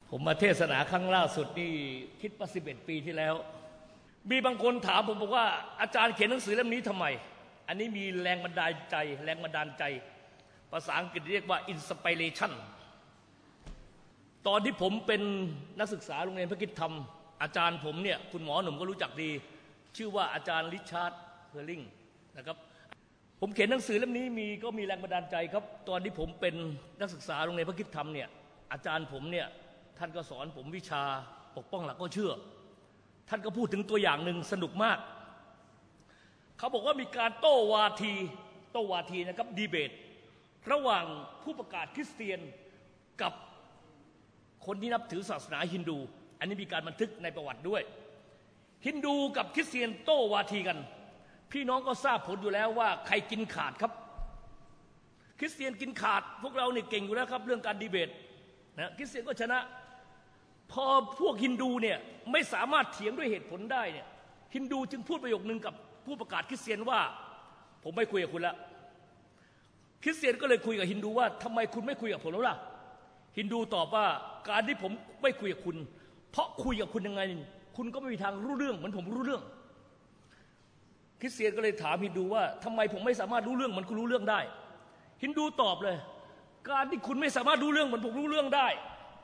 ผมมาเทศนาครั้งล่าสุดนี่คิดว่า11 ปีที่แล้วมีบางคนถามผมบอกว่าอาจารย์เขียนหนังสือเล่มนี้ทำไมอันนี้มีแรงบันดาลใจภาษาอังกฤษเรียกว่า inspiration ตอนที่ผมเป็นนักศึกษาโรงเรียนพระคิดธรรมอาจารย์ผมเนี่ยคุณหมอหนุ่มก็รู้จักดีชื่อว่าอาจารย์ริชาร์ดเฮอร์ลิงนะครับผมเขียนหนังสือเล่มนี้ก็มีแรงบันดาลใจครับตอนที่ผมเป็นนักศึกษาโรงเรียนพระคิดธรรมเนี่ยอาจารย์ผมเนี่ยท่านก็สอนผมวิชาปกป้องหลักก็เชื่อท่านก็พูดถึงตัวอย่างหนึ่งสนุกมากเขาบอกว่ามีการโต้วาทีนะครับดีเบตระหว่างผู้ประกาศคริสเตียนกับคนที่นับถือศาสนาฮินดูอันนี้มีการบันทึกในประวัติด้วยฮินดูกับคริสเตียนโต้วาทีกันพี่น้องก็ทราบผลอยู่แล้วว่าใครกินขาดครับคริสเตียนกินขาดพวกเราเนี่ยเก่งอยู่แล้วครับเรื่องการดีเบตนะคริสเตียนก็ชนะพอพวกฮินดูเนี่ยไม่สามารถเถียงด้วยเหตุผลได้เนี่ยฮินดูจึงพูดประโยคนึงกับผู้ประกาศคริสเตียนว่าผมไม่คุยกับคุณแล้วคริสเตียนก็เลยคุยกับฮินดูว่าทำไมคุณไม่คุยกับผมแล้วล่ะฮินดูตอบว่าการที่ผมไม่คุยกับคุณเพราะคุยกับคุณยังไงคุณก็ไม่มีทางรู้เรื่องเหมือนผมรู้เรื่องคริสเตียนก็เลยถามฮินดูว่าทำไมผมไม่สามารถรู้เรื่องเหมือนคุณรู้เรื่องได้ฮินดูตอบเลยการที่คุณไม่สามารถรู้เรื่องเหมือนผมรู้เรื่องได้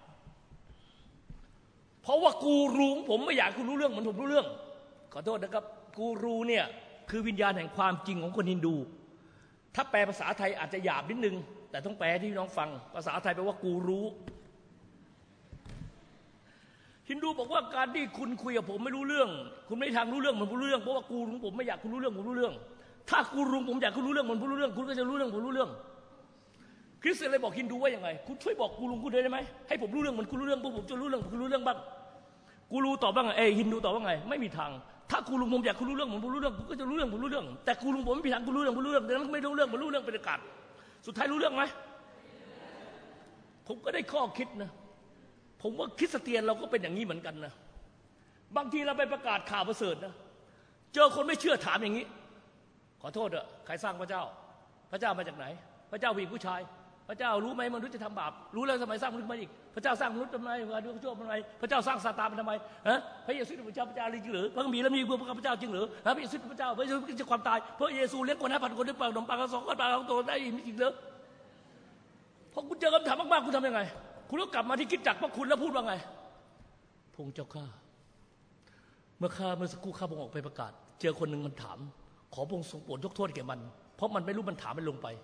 เพราะว่ากูรูของผมไม่อยากคุณรู้เรื่องเหมือนผมรู้เรื่องขอโทษนะครับกูรูเนี่ยคือวิญญาณแห่งความจริงของคนฮินดูถ้าแปลภาษาไทยอาจจะหยาบนิดนึงแต่ต้องแปลที่น้องฟังภาษาไทยแปลว่ากูรู้ฮินดูบอกว่าการที่คุณคุยกับผมไม่รู้เรื่องคุณไม่ทางรู้เรื่องเหมือนผมรู้เรื่องเพราะว่ากูรูของผมไม่อยากคุณรู้เรื่องผมรู้เรื่องถ้ากูรูผมอยากคุณรู้เรื่องเหมือนผมรู้เรื่องคุณก็จะรู้เรื่องผมรู้เรื่องคริสเตียนเลยบอกฮินดูว่ายังไงคุณช่วยบอกกูรูคุณได้ไหมให้ผมรู้เรื่องเหมือนคุณรู้เรื่องพวกผมจะรู้เรื่องคุณรู้เรื่องบ้างกูรูตอบว่าไงฮินดูตอบว่าไงไม่มีทางถ้ากูรูผมอยากคุณรู้เรื่องผมรู้เรื่องคุณก็จะรู้เรื่องผมรู้เรื่องแต่กูรูผมไม่มีทางคุณรู้เรื่องผมรู้เรื่องแต่นั้นไม่รู้เรื่องผมรู้เรื่องเป็นอากาศสุดท้ายรู้เรื่องไหมผมก็ได้ข้อคิดนะผมว่าคริสเตียนเราก็เป็นอย่างนี้เหมือนกันนะบางทีเราไปประกาศข่าวประเสริฐนะเจอคนไม่เชื่อถามอย่างนี้ขอโทษเถอะใครสร้างพระเจ้าพระเจ้ามาจากไหนพระเจ้าผู้หญิงผู้ชายพระเจ้ารู้ไหมมนุษย์จะทำบาปรู้แล้วทำไมสร้างมนุษย์มาอีกพระเจ้าสร้างมนุษย์ทำไมพระเจ้าชั่วทำไมพระเจ้าสร้างซาตานทำไมฮะพระเยซูเป็นพระเจ้าจริงหรือพระคัมภีร์แล้วมีพระเจ้าจริงหรือพระเยซูเป็นพระเจ้าพระเยซูจะความตายพระเยซูเลี้ยงคน5,000 คนด้วยปากขนมปัง2 ก้อนปลา2 ตัวได้จริงหรือพอคุณเจอคำถามมากๆคุณทำยังไงคุณก็กลับมาที่คิดจักรพระคุณแล้วพูดว่าไงพงเจ้าข้าเมื่อสักครู่ข้าพงออกไปประกาศเจอคนหนึ่งมันถามขอพงทรงโปรดยกโทษแก่มันเพราะมันไม่รู้มันถามมันลงไป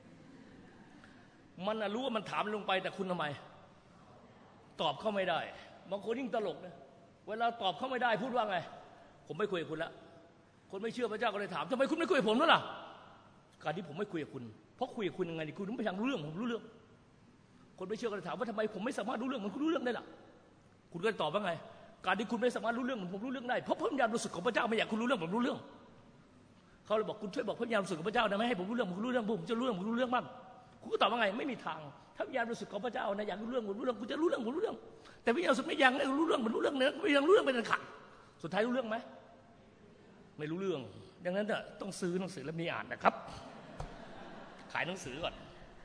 มันรู้ว่ามันถามลงไปแต่คุณทำไมตอบเข้าไม่ได้บางคนยิ่งตลกนะเวลาตอบเข้าไม่ได้พูดว่าไงผมไม่คุยกับคุณละคนไม่เชื่อพระเจ้าก็เลยถามทำไมคุณไม่คุยกับผมล่ะการที่ผมไม่คุยกับคุณเพราะคุยกับคุณยังไงคุณไม่ทางรู้เรื่องผมรู้เรื่องคนไม่เชื่อก็เลยถามว่าทำไมผมไม่สามารถรู้เรื่องเหมือนคุณรู้เรื่องได้ล่ะคุณก็ตอบว่าไงการที่คุณไม่สามารถรู้เรื่องเหมือนผมรู้เรื่องได้เพราะพระวิญญาณบริสุทธิ์ของพระเจ้าไม่อยากคุณรู้เรื่องผมรู้เรื่องเขาเลยบอกคุณช่วยบอกพระวิญญาณบริสุทธิ์ของพระเจ้าได้ไหมให้ผมรู้เรื่องผมรู้เรื่องผมจะรู้เรื่องผมรู้เรื่องบ้างคุณก็ตอบว่าไงไม่มีทางถ้าวิญญาณบริสุทธิ์ของพระเจ้านะอยากรู้เรื่องผมรู้เรื่องคุณจะรู้เรื่องผมรู้เรื่องแต่วิญญาณบริสุทธิ์ไม่ยังรู้เรื่องมันรู้เรื่องเนี่ยไม่ยังรู้เรื่องเป็นขัดสุดท้ายรู้เรื่องไหมไม่รู้เรื่องดังนั้นต้องซื้อหนังสือแล้วมีอ่านนะครับขายหนังสือก่อน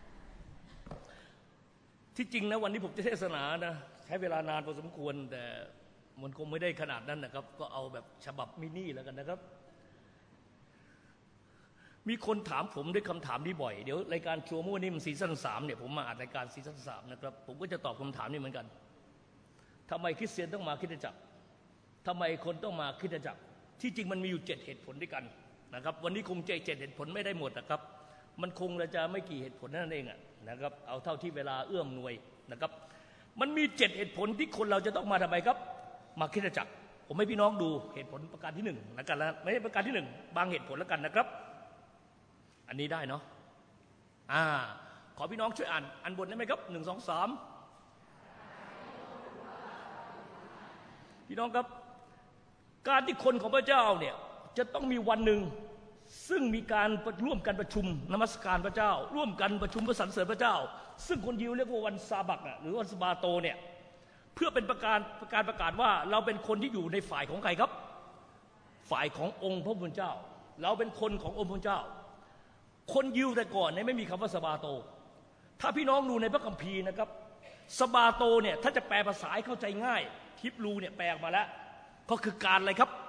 ที่จริงนะวันนี้ผมจะเทศนานะใช้เวลานานพอสมควรแต่มันคงไม่ได้ขนาดนั้นนะครับก็เอาแบบฉบับมินิแล้วกันนะครับมีคนถามผมด้วยคำถามนี้บ่อยเดี๋ยวรายการชัวร์มั่วนี่มันซีซั่น3เนี่ยผมมาอัดรายการซีซั่น3นะครับผมก็จะตอบคำถามนี้เหมือนกันทำไมคริสเตียนต้องมาคริสตจักรทำไมคนต้องมาคริสตจักรที่จริงมันมีอยู่7 เหตุผลด้วยกันนะครับวันนี้คง7 เหตุผลไม่ได้หมดนะครับมันคงจะไม่กี่เหตุผลนั่นเองนะครับเอาเท่าที่เวลาเอื้อมหน่วยนะครับมันมี7 เหตุผลที่คนเราจะต้องมาทำไมครับมาคริสตจักรผมให้พี่น้องดูเหตุผลประการที่1แล้วกันแล้วไม่ใช่ประการที่1บางเหตุผลแล้วกันนะครับอันนี้ได้เนาะขอพี่น้องช่วยอ่านอันบนได้ไหมครับ1 2 3พี่น้องครับการที่คนของพระเจ้าเนี่ยจะต้องมีวันหนึ่งซึ่งมีการร่วมกันประชุมนมัสการพระเจ้าร่วมกันประชุมพระสรรเสริญพระเจ้าซึ่งคนยิวเรียกว่าวันซาบัตหรือวันสบาโตเนี่ยเพื่อเป็นประกาศว่าเราเป็นคนที่อยู่ในฝ่ายของใครครับฝ่ายขององค์พระผู้เป็นเจ้าเราเป็นคนขององค์พระผู้เป็นเจ้าคนยิวแต่ก่อนเนี่ยไม่มีคำว่าสบาโตถ้าพี่น้องดูในพระคัมภีร์นะครับสบาโตเนี่ยถ้าจะแปลภาษาให้เข้าใจง่ายฮิบรูเนี่ยแปลออกมาแล้วก็คือการอะไรครับ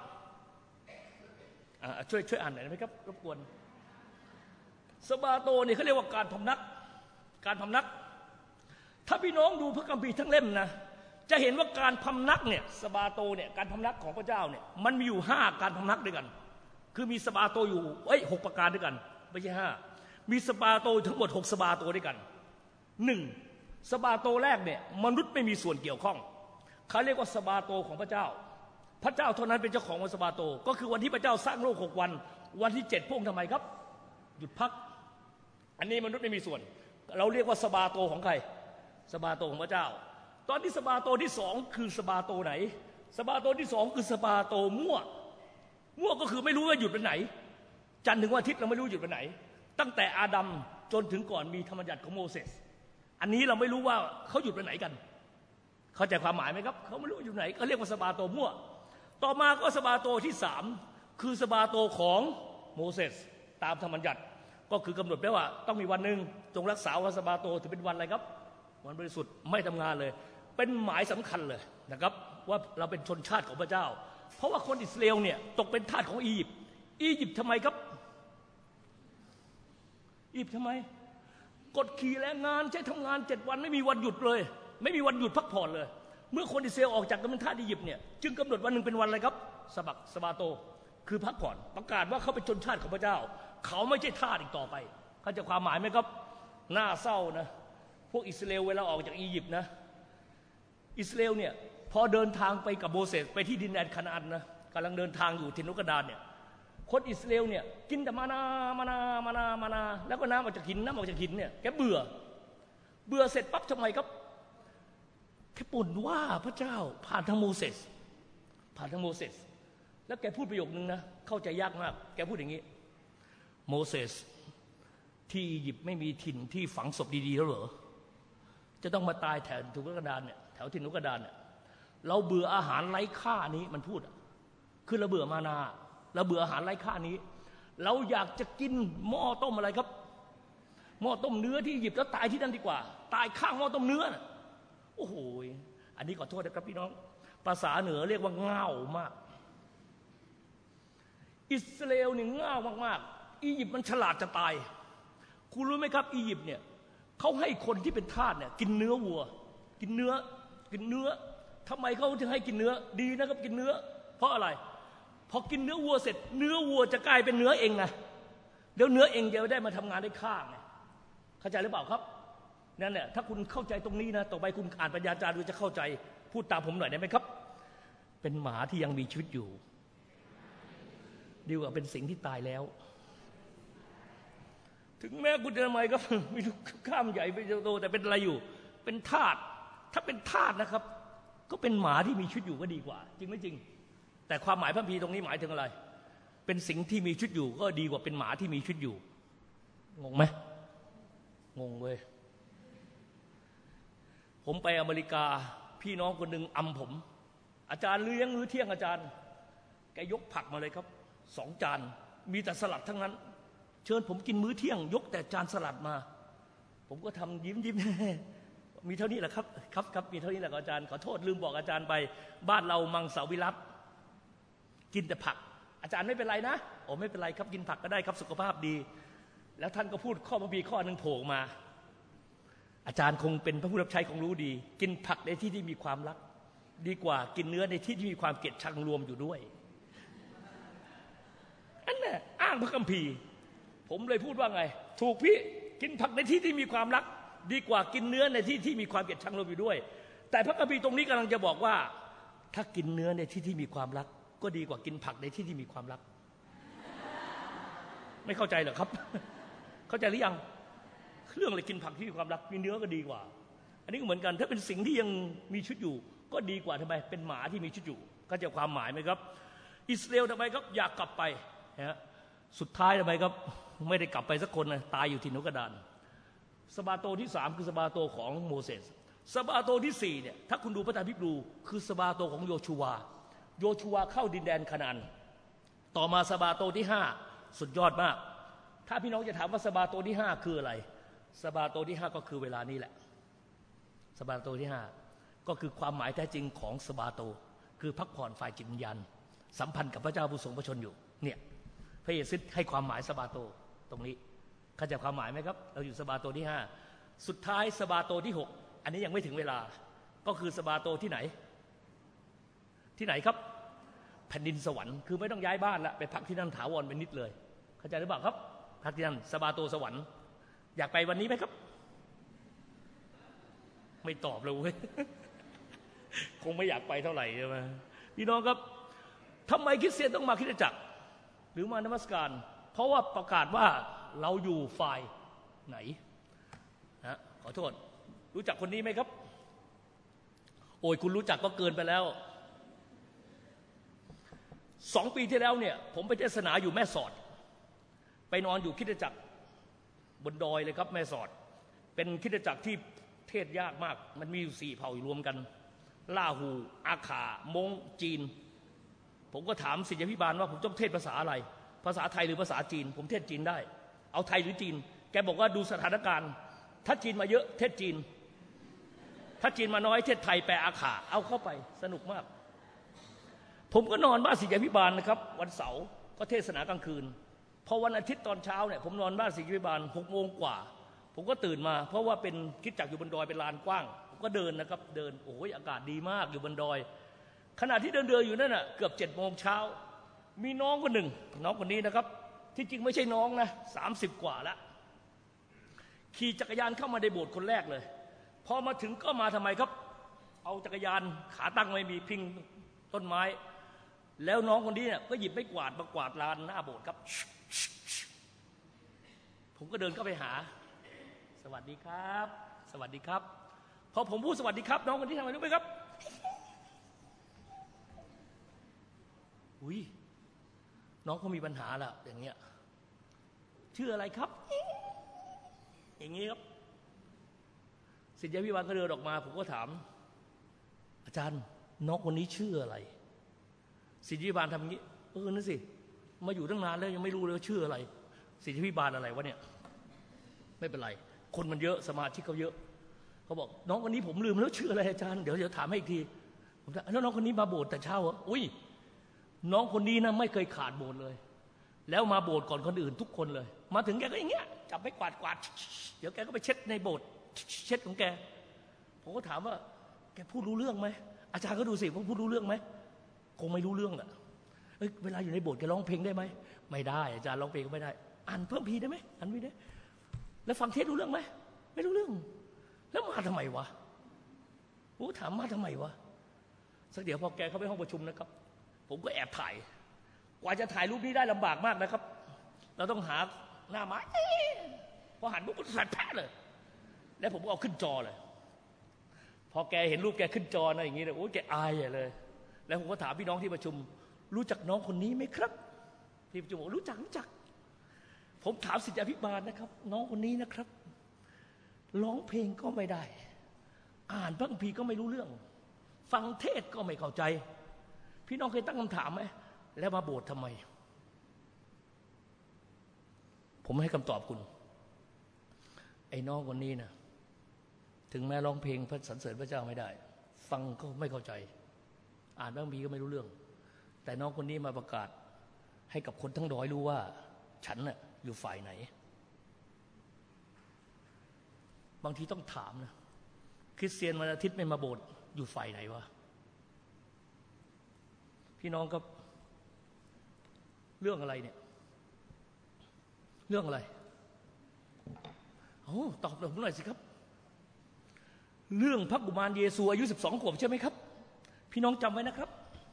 ช่วยอ่านหน่อยได้ไหมครับรบกวนสบาโตเนี่ยเขาเรียกว่าการพำนักการพำนักถ้าพี่น้องดูพระคัมภีร์ทั้งเล่มนะจะเห็นว่าการพำนักเนี่ยสบาโตเนี่ยการพำนักของพระเจ้าเนี่ยมันมีอยู่5การพำนักด้วยกันคือมีสบาโตอยู่6ประการด้วยกันไม่ใช่5มีสบาโตทั้งหมด6สบาโตด้วยกัน1สบาโตแรกเนี่ยมนุษย์ไม่มีส่วนเกี่ยวข้องเขาเรียกว่าสบาโตของพระเจ้าพระเจ้าเท่านั้นเป็นเจ้าของวันสบาโตก็คือวันที่พระเจ้าสร้างโลก6วันวันที่7พระองค์ทำไมครับหยุดพักอันนี้มนุษย์ไม่มีส่วนเราเรียกว่าสบาโตของใครสบาโตของพระเจ้าตอนที่สบาโตที่2คือสบาโตไหนสบาโตที่2คือสบาโตมั่วก็คือไม่รู้ว่าหยุดวันไหนจันทร์ถึงวันอาทิตย์เราไม่รู้หยุดวันไหนตั้งแต่อาดัมจนถึงก่อนมีธรรมบัญญัติของโมเสสอันนี้เราไม่รู้ว่าเขาหยุดวันไหนกันเข้าใจความหมายไหมครับเขาไม่รู้อยู่ไหนก็เรียกว่าสบาโตมั่วต่อมาก็สบาโตที่3คือสบาโตของโมเสสตามธรรมบัญญัติก็คือกำหนดไว้ว่าต้องมีวันหนึ่งจงรักษาวันสบาโตถือเป็นวันอะไรครับวันบริสุทธิ์ไม่ทำงานเลยเป็นหมายสำคัญเลยนะครับว่าเราเป็นชนชาติของพระเจ้าเพราะว่าคนอิสราเอลเนี่ยตกเป็นทาสของอียิปต์ทำไมครับอียิปต์ทำไมกดขี่แรงงานใช้ทำงาน7วันไม่มีวันหยุดเลยไม่มีวันหยุดพักผ่อนเลยเมื่อคนอิสราเอลออกจากการเป็นทาสอียิปต์เนี่ยจึงกำหนดวันหนึ่งเป็นวันอะไรครับสบาโตคือพักผ่อนประกาศว่าเขาเป็นชนชาติของพระเจ้าเขาไม่ใช่ทาสอีกต่อไปเข้าใจความหมายไหมครับน่าเศร้านะพวกอิสราเอลเวลาออกจากอียิปต์นะอิสราเอลเนี่ยพอเดินทางไปกับโมเสสไปที่ดินแดนคานาอันนะกำลังเดินทางอยู่ทินนุกดานเนี่ยคนอิสราเอลเนี่ยกินแต่มานาแล้วก็น้ำออกจากหินเนี่ยแกเบื่อเสร็จปั๊บทำไมครับแกบ่นว่าพระเจ้าผ่านทางโมเสสแล้วแกพูดประโยคนึงนะเข้าใจยากมากแกพูดอย่างนี้โมเสสที่อียิปต์ไม่มีถิ่นที่ฝังศพดีๆแล้วเหรอจะต้องมาตายแถวทินนุกดานเนี่ยแถวทินนุกดานเนี่ยเราเบื่ออาหารไร้ค่านี้มันพูดคือเราเบื่อมานาเราเบื่ออาหารไร้ค่านี้เราอยากจะกินหม้อต้มอะไรครับหม้อต้มเนื้อที่อียิปต์แล้วตายที่นั่นดีกว่าตายข้างหม้อต้มเนื้อนะโอ้โหอันนี้ขอโทษนะครับพี่น้องภาษาเหนือเรียกว่าง่าวมากอิสราเอลเนี่ยง่าวมากๆอียิปต์มันฉลาดจะตายคุณรู้ไหมครับอียิปต์เนี่ยเขาให้คนที่เป็นทาสเนี่ยกินเนื้อวัวกินเนื้อทำไมเขาถึงให้กินเนื้อดีนะครับกินเนื้อเพราะอะไรพอกินเนื้อวัวเสร็จเนื้อวัวจะกลายเป็นเนื้อเองไงเดี๋ยวเนื้อเองจะได้มาทำงานได้ข้างไงเข้าใจหรือเปล่าครับนั่นแหละถ้าคุณเข้าใจตรงนี้นะต่อไปคุณอ่านปัญญาจารย์คุณจะเข้าใจพูดตามผมหน่อยได้ไหมครับเป็นหมาที่ยังมีชีวิตอยู่ดีกว่าเป็นสิ่งที่ตายแล้วถึงแม้คุณจะทำไมก็ไม่รู้ข้ามใหญ่ไปโตแต่เป็นอะไรอยู่เป็นทาสถ้าเป็นทาสนะครับก็เป็นหมาที่มีชีวิตอยู่ก็ดีกว่าจริงไม่จริงแต่ความหมายพระคัมภีร์ตรงนี้หมายถึงอะไรเป็นสิ่งที่มีชีวิตอยู่ก็ดีกว่าเป็นหมาที่มีชีวิตอยู่งงไหมงงเว้ยผมไปอเมริกาพี่น้องคนหนึ่งผมอาจารย์เลี้ยงมื้อเที่ยงอาจารย์แกยกผักมาเลยครับ2 จานมีแต่สลัดทั้งนั้นเชิญผมกินมื้อเที่ยงยกแต่จานสลัดมาผมก็ทำยิ้มมีเท่านี้แหละครับมีเท่านี้แหละอาจารย์ขอโทษลืมบอกอาจารย์ไปบ้านเรามังสวิรัติกินแต่ผักอาจารย์ไม่เป็นไรนะโอ้ไม่เป็นไรครับกินผักก็ได้ครับสุขภาพดีแล้วท่านก็พูดข้อพระคัมภีร์ข้อนึงโผล่มาอาจารย์คงเป็นพระผู้รับใช้คงรู้ดีกินผักในที่ที่มีความรักดีกว่ากินเนื้อในที่ที่มีความเกลียดชังรวมอยู่ด้วยอันน่ะอ้างพระคัมภีร์ผมเลยพูดว่าไงถูกพี่กินผักในที่ที่มีความรักดีกว่ากินเนื้อในที่ที่มีความเกลียดชังรวมอยู่ด้วยแต่พระคัมภีร์ตรงนี้กำลังจะบอกว่าถ้ากินเนื้อในที่ที่มีความรักก็ดีกว่ากินผักในที่ที่มีความรักไม่เข้าใจเหรอครับเข้าใจหรือยังเรื่องอะไรกินผักที่มีความรักมีเนื้อก็ดีกว่าอันนี้ก็เหมือนกันถ้าเป็นสิ่งที่ยังมีชีวิตอยู่ก็ดีกว่าทำไมเป็นหมาที่มีชีวิตอยู่เข้าใจความหมายไหมครับอิสราเอลทำไมครับอยากกลับไปฮะสุดท้ายทำไมครับไม่ได้กลับไปสักคนนะตายอยู่ที่นุกดานสบาโตที่3คือสบาโตของโมเสสสบาโตที่4เนี่ยถ้าคุณดูพระธรรมฮิบรูคือสบาโตของโยชูวาเข้าดินแดนคานาอันต่อมาสบาโตที่5สุดยอดมากถ้าพี่น้องจะถามว่าสบาโตที่5คืออะไรสบาโตที่5ก็คือเวลานี้แหละสบาโตที่5ก็คือความหมายแท้จริงของสบาโตคือพักผ่อนฝ่ายจิตวิญญาณสัมพันธ์กับพระเจ้าผู้ทรงพระชนอยู่เนี่ยพระเยซูให้ความหมายสบาโตตรงนี้เข้าใจความหมายไหมครับเราอยู่สบาโตที่5สุดท้ายสบาโตที่6อันนี้ยังไม่ถึงเวลาก็คือสบาโตที่ไหนครับแผ่นดินสวรรค์คือไม่ต้องย้ายบ้านละไปพักที่นั่นถาวรเป็นนิดเลยเข้าใจหรือเปล่าครับพักที่นั่นสบาโตสวรรค์อยากไปวันนี้ไหมครับไม่ตอบเลยเว้ย คงไม่อยากไปเท่าไหร่ใช่ไหมพี่น้องครับทำไมคริสเตียนต้องมาคริสตจักรหรือมานมัสการเพราะว่าประกาศว่าเราอยู่ฝ่ายไหนนะขอโทษรู้จักคนนี้ไหมครับโอ้ยคุณรู้จักก็เกินไปแล้ว2 ปีที่แล้วเนี่ยผมไปเทศนาอยู่แม่สอดไปนอนอยู่คริสตจักรบนดอยเลยครับแม่สอดเป็นคริสตจักรที่เทศยากมากมันมีอยู่4เผ่าอยู่รวมกันล่าหูอาขามงจีนผมก็ถามศิษยาภิบาลว่าผมต้องเทศภาษาอะไรภาษาไทยหรือภาษาจีนผมเทศจีนได้เอาไทยหรือจีนแกบอกว่าดูสถานการณ์ถ้าจีนมาเยอะเทศจีนถ้าจีนมาน้อยเทศไทยแปลอาขาเอาเข้าไปสนุกมากผมก็นอนบ้านศิษยาภิบาลนะครับวันเสาร์ก็เทศนากลางคืนพอวันอาทิตย์ตอนเช้าเนี่ยผมนอนบ้านศิษยาภิบาล6 โมงกว่าผมก็ตื่นมาเพราะว่าเป็นคริสตจักรอยู่บนดอยเป็นลานกว้างผมก็เดินนะครับเดินโอ้ยอากาศดีมากอยู่บนดอยขณะที่เดินอยู่นั่นน่ะเกือบ7 โมงเช้ามีน้องคนหนึ่งน้องคนนี้นะครับที่จริงไม่ใช่น้องนะ30 กว่าแล้วขี่จักรยานเข้ามาในโบสถ์คนแรกเลยพอมาถึงก็มาทำไมครับเอาจักรยานขาตั้งไม่มีพิงต้นไม้แล้วน้องคนนี้เนี่ยก็หยิบไม้กวาดมากวาดลานหน้าโบสถ์ครับผมก็เดินเข้าไปหาสวัสดีครับสวัสดีครับพอผมพูดสวัสดีครับน้องคนนี้ทำไมรู้ไหมครับอุ้ยน้องเขามีปัญหาแล้วอย่างเงี้ยชื่ออะไรครับอย่างงี้ครับศิษยาภิบาลก็เดินออกมาผมก็ถามอาจารย์น้องคนนี้ชื่ออะไรศิษยาภิบาลทำอย่างนี้นั่นสิมาอยู่ตั้งนานแล้วยังไม่รู้เลยว่าชื่ออะไรศิษยาภิบาลอะไรวะเนี่ยไม่เป็นไรคนมันเยอะสมาชิกเขาเยอะเขาบอกน้องคนนี้ผมลืมแล้วชื่ออะไรอาจารย์เดี๋ยวถามให้อีกทีผมถามแล้วน้องคนนี้มาโบสถ์แต่เช้าเหรออุ้ยน้องคนนี้นะไม่เคยขาดโบสถ์เลยแล้วมาโบสถ์ก่อนคนอื่นทุกคนเลยมาถึงแกก็อย่างเงี้ยจับไม้กวาดเดี๋ยวแกก็ไปเช็ดในโบสถ์เช็ดของแกผมก็ถามว่าแกพูดรู้เรื่องไหมอาจารย์ก็ดูสิว่าพูดรู้เรื่องไหมคงไม่รู้เรื่องอ่ะเวลาอยู่ในโบสถ์แกร้องเพลงได้ไหมไม่ได้อาจารย์ร้องเพลงก็ไม่ได้อ่านเพิ่มพีได้ไหมอ่านไม่ได้แล้วฟังเทศรู้เรื่องไหมไม่รู้เรื่องแล้วมาทำไมวะถามมาทำไมวะสักเดี๋ยวพอแกเข้าไปห้องประชุมนะครับผมก็แอบถ่ายกว่าจะถ่ายรูปนี้ได้ลำบากมากนะครับเราต้องหาหน้าไม้พอหันปุ๊บก็สั่นแพ้เลยแล้วผมก็เอาขึ้นจอเลยพอแกเห็นรูปแกขึ้นจอนะอย่างนี้เลยโอ้ยแกอายใหญ่เลยแล้วผมก็ถามพี่น้องที่ประชุมรู้จักน้องคนนี้ไหมครับที่ประชุมบอกรู้จักผมถามศิษยาภิบาลนะครับน้องคนนี้นะครับร้องเพลงก็ไม่ได้อ่านพระคัมภีร์ก็ไม่รู้เรื่องฟังเทศก็ไม่เข้าใจพี่น้องเคยตั้งคำถามไหมแล้วมาโบสถ์ทำไมผมให้คำตอบคุณไอ้น้องคนนี้นะถึงแม้ร้องเพลงพระสรรเสริญพระเจ้าไม่ได้ฟังก็ไม่เข้าใจอ่านพระคัมภีร์ก็ไม่รู้เรื่องแต่น้องคนนี้มาประกาศให้กับคนทั้งดอยรู้ว่าฉันน่ะอยู่ฝ่ายไหนบางทีต้องถามนะคริสเตียนวันอาทิตย์ไม่มาโบสถ์อยู่ฝ่ายไหนวะพี่น้องครับเรื่องอะไรเนี่ยเรื่องอะไรตอบผมหน่อยสิครับเรื่องพระกุมารเยซูอายุ12 ขวบใช่ไหมครับพี่น้องจำไว้นะครับ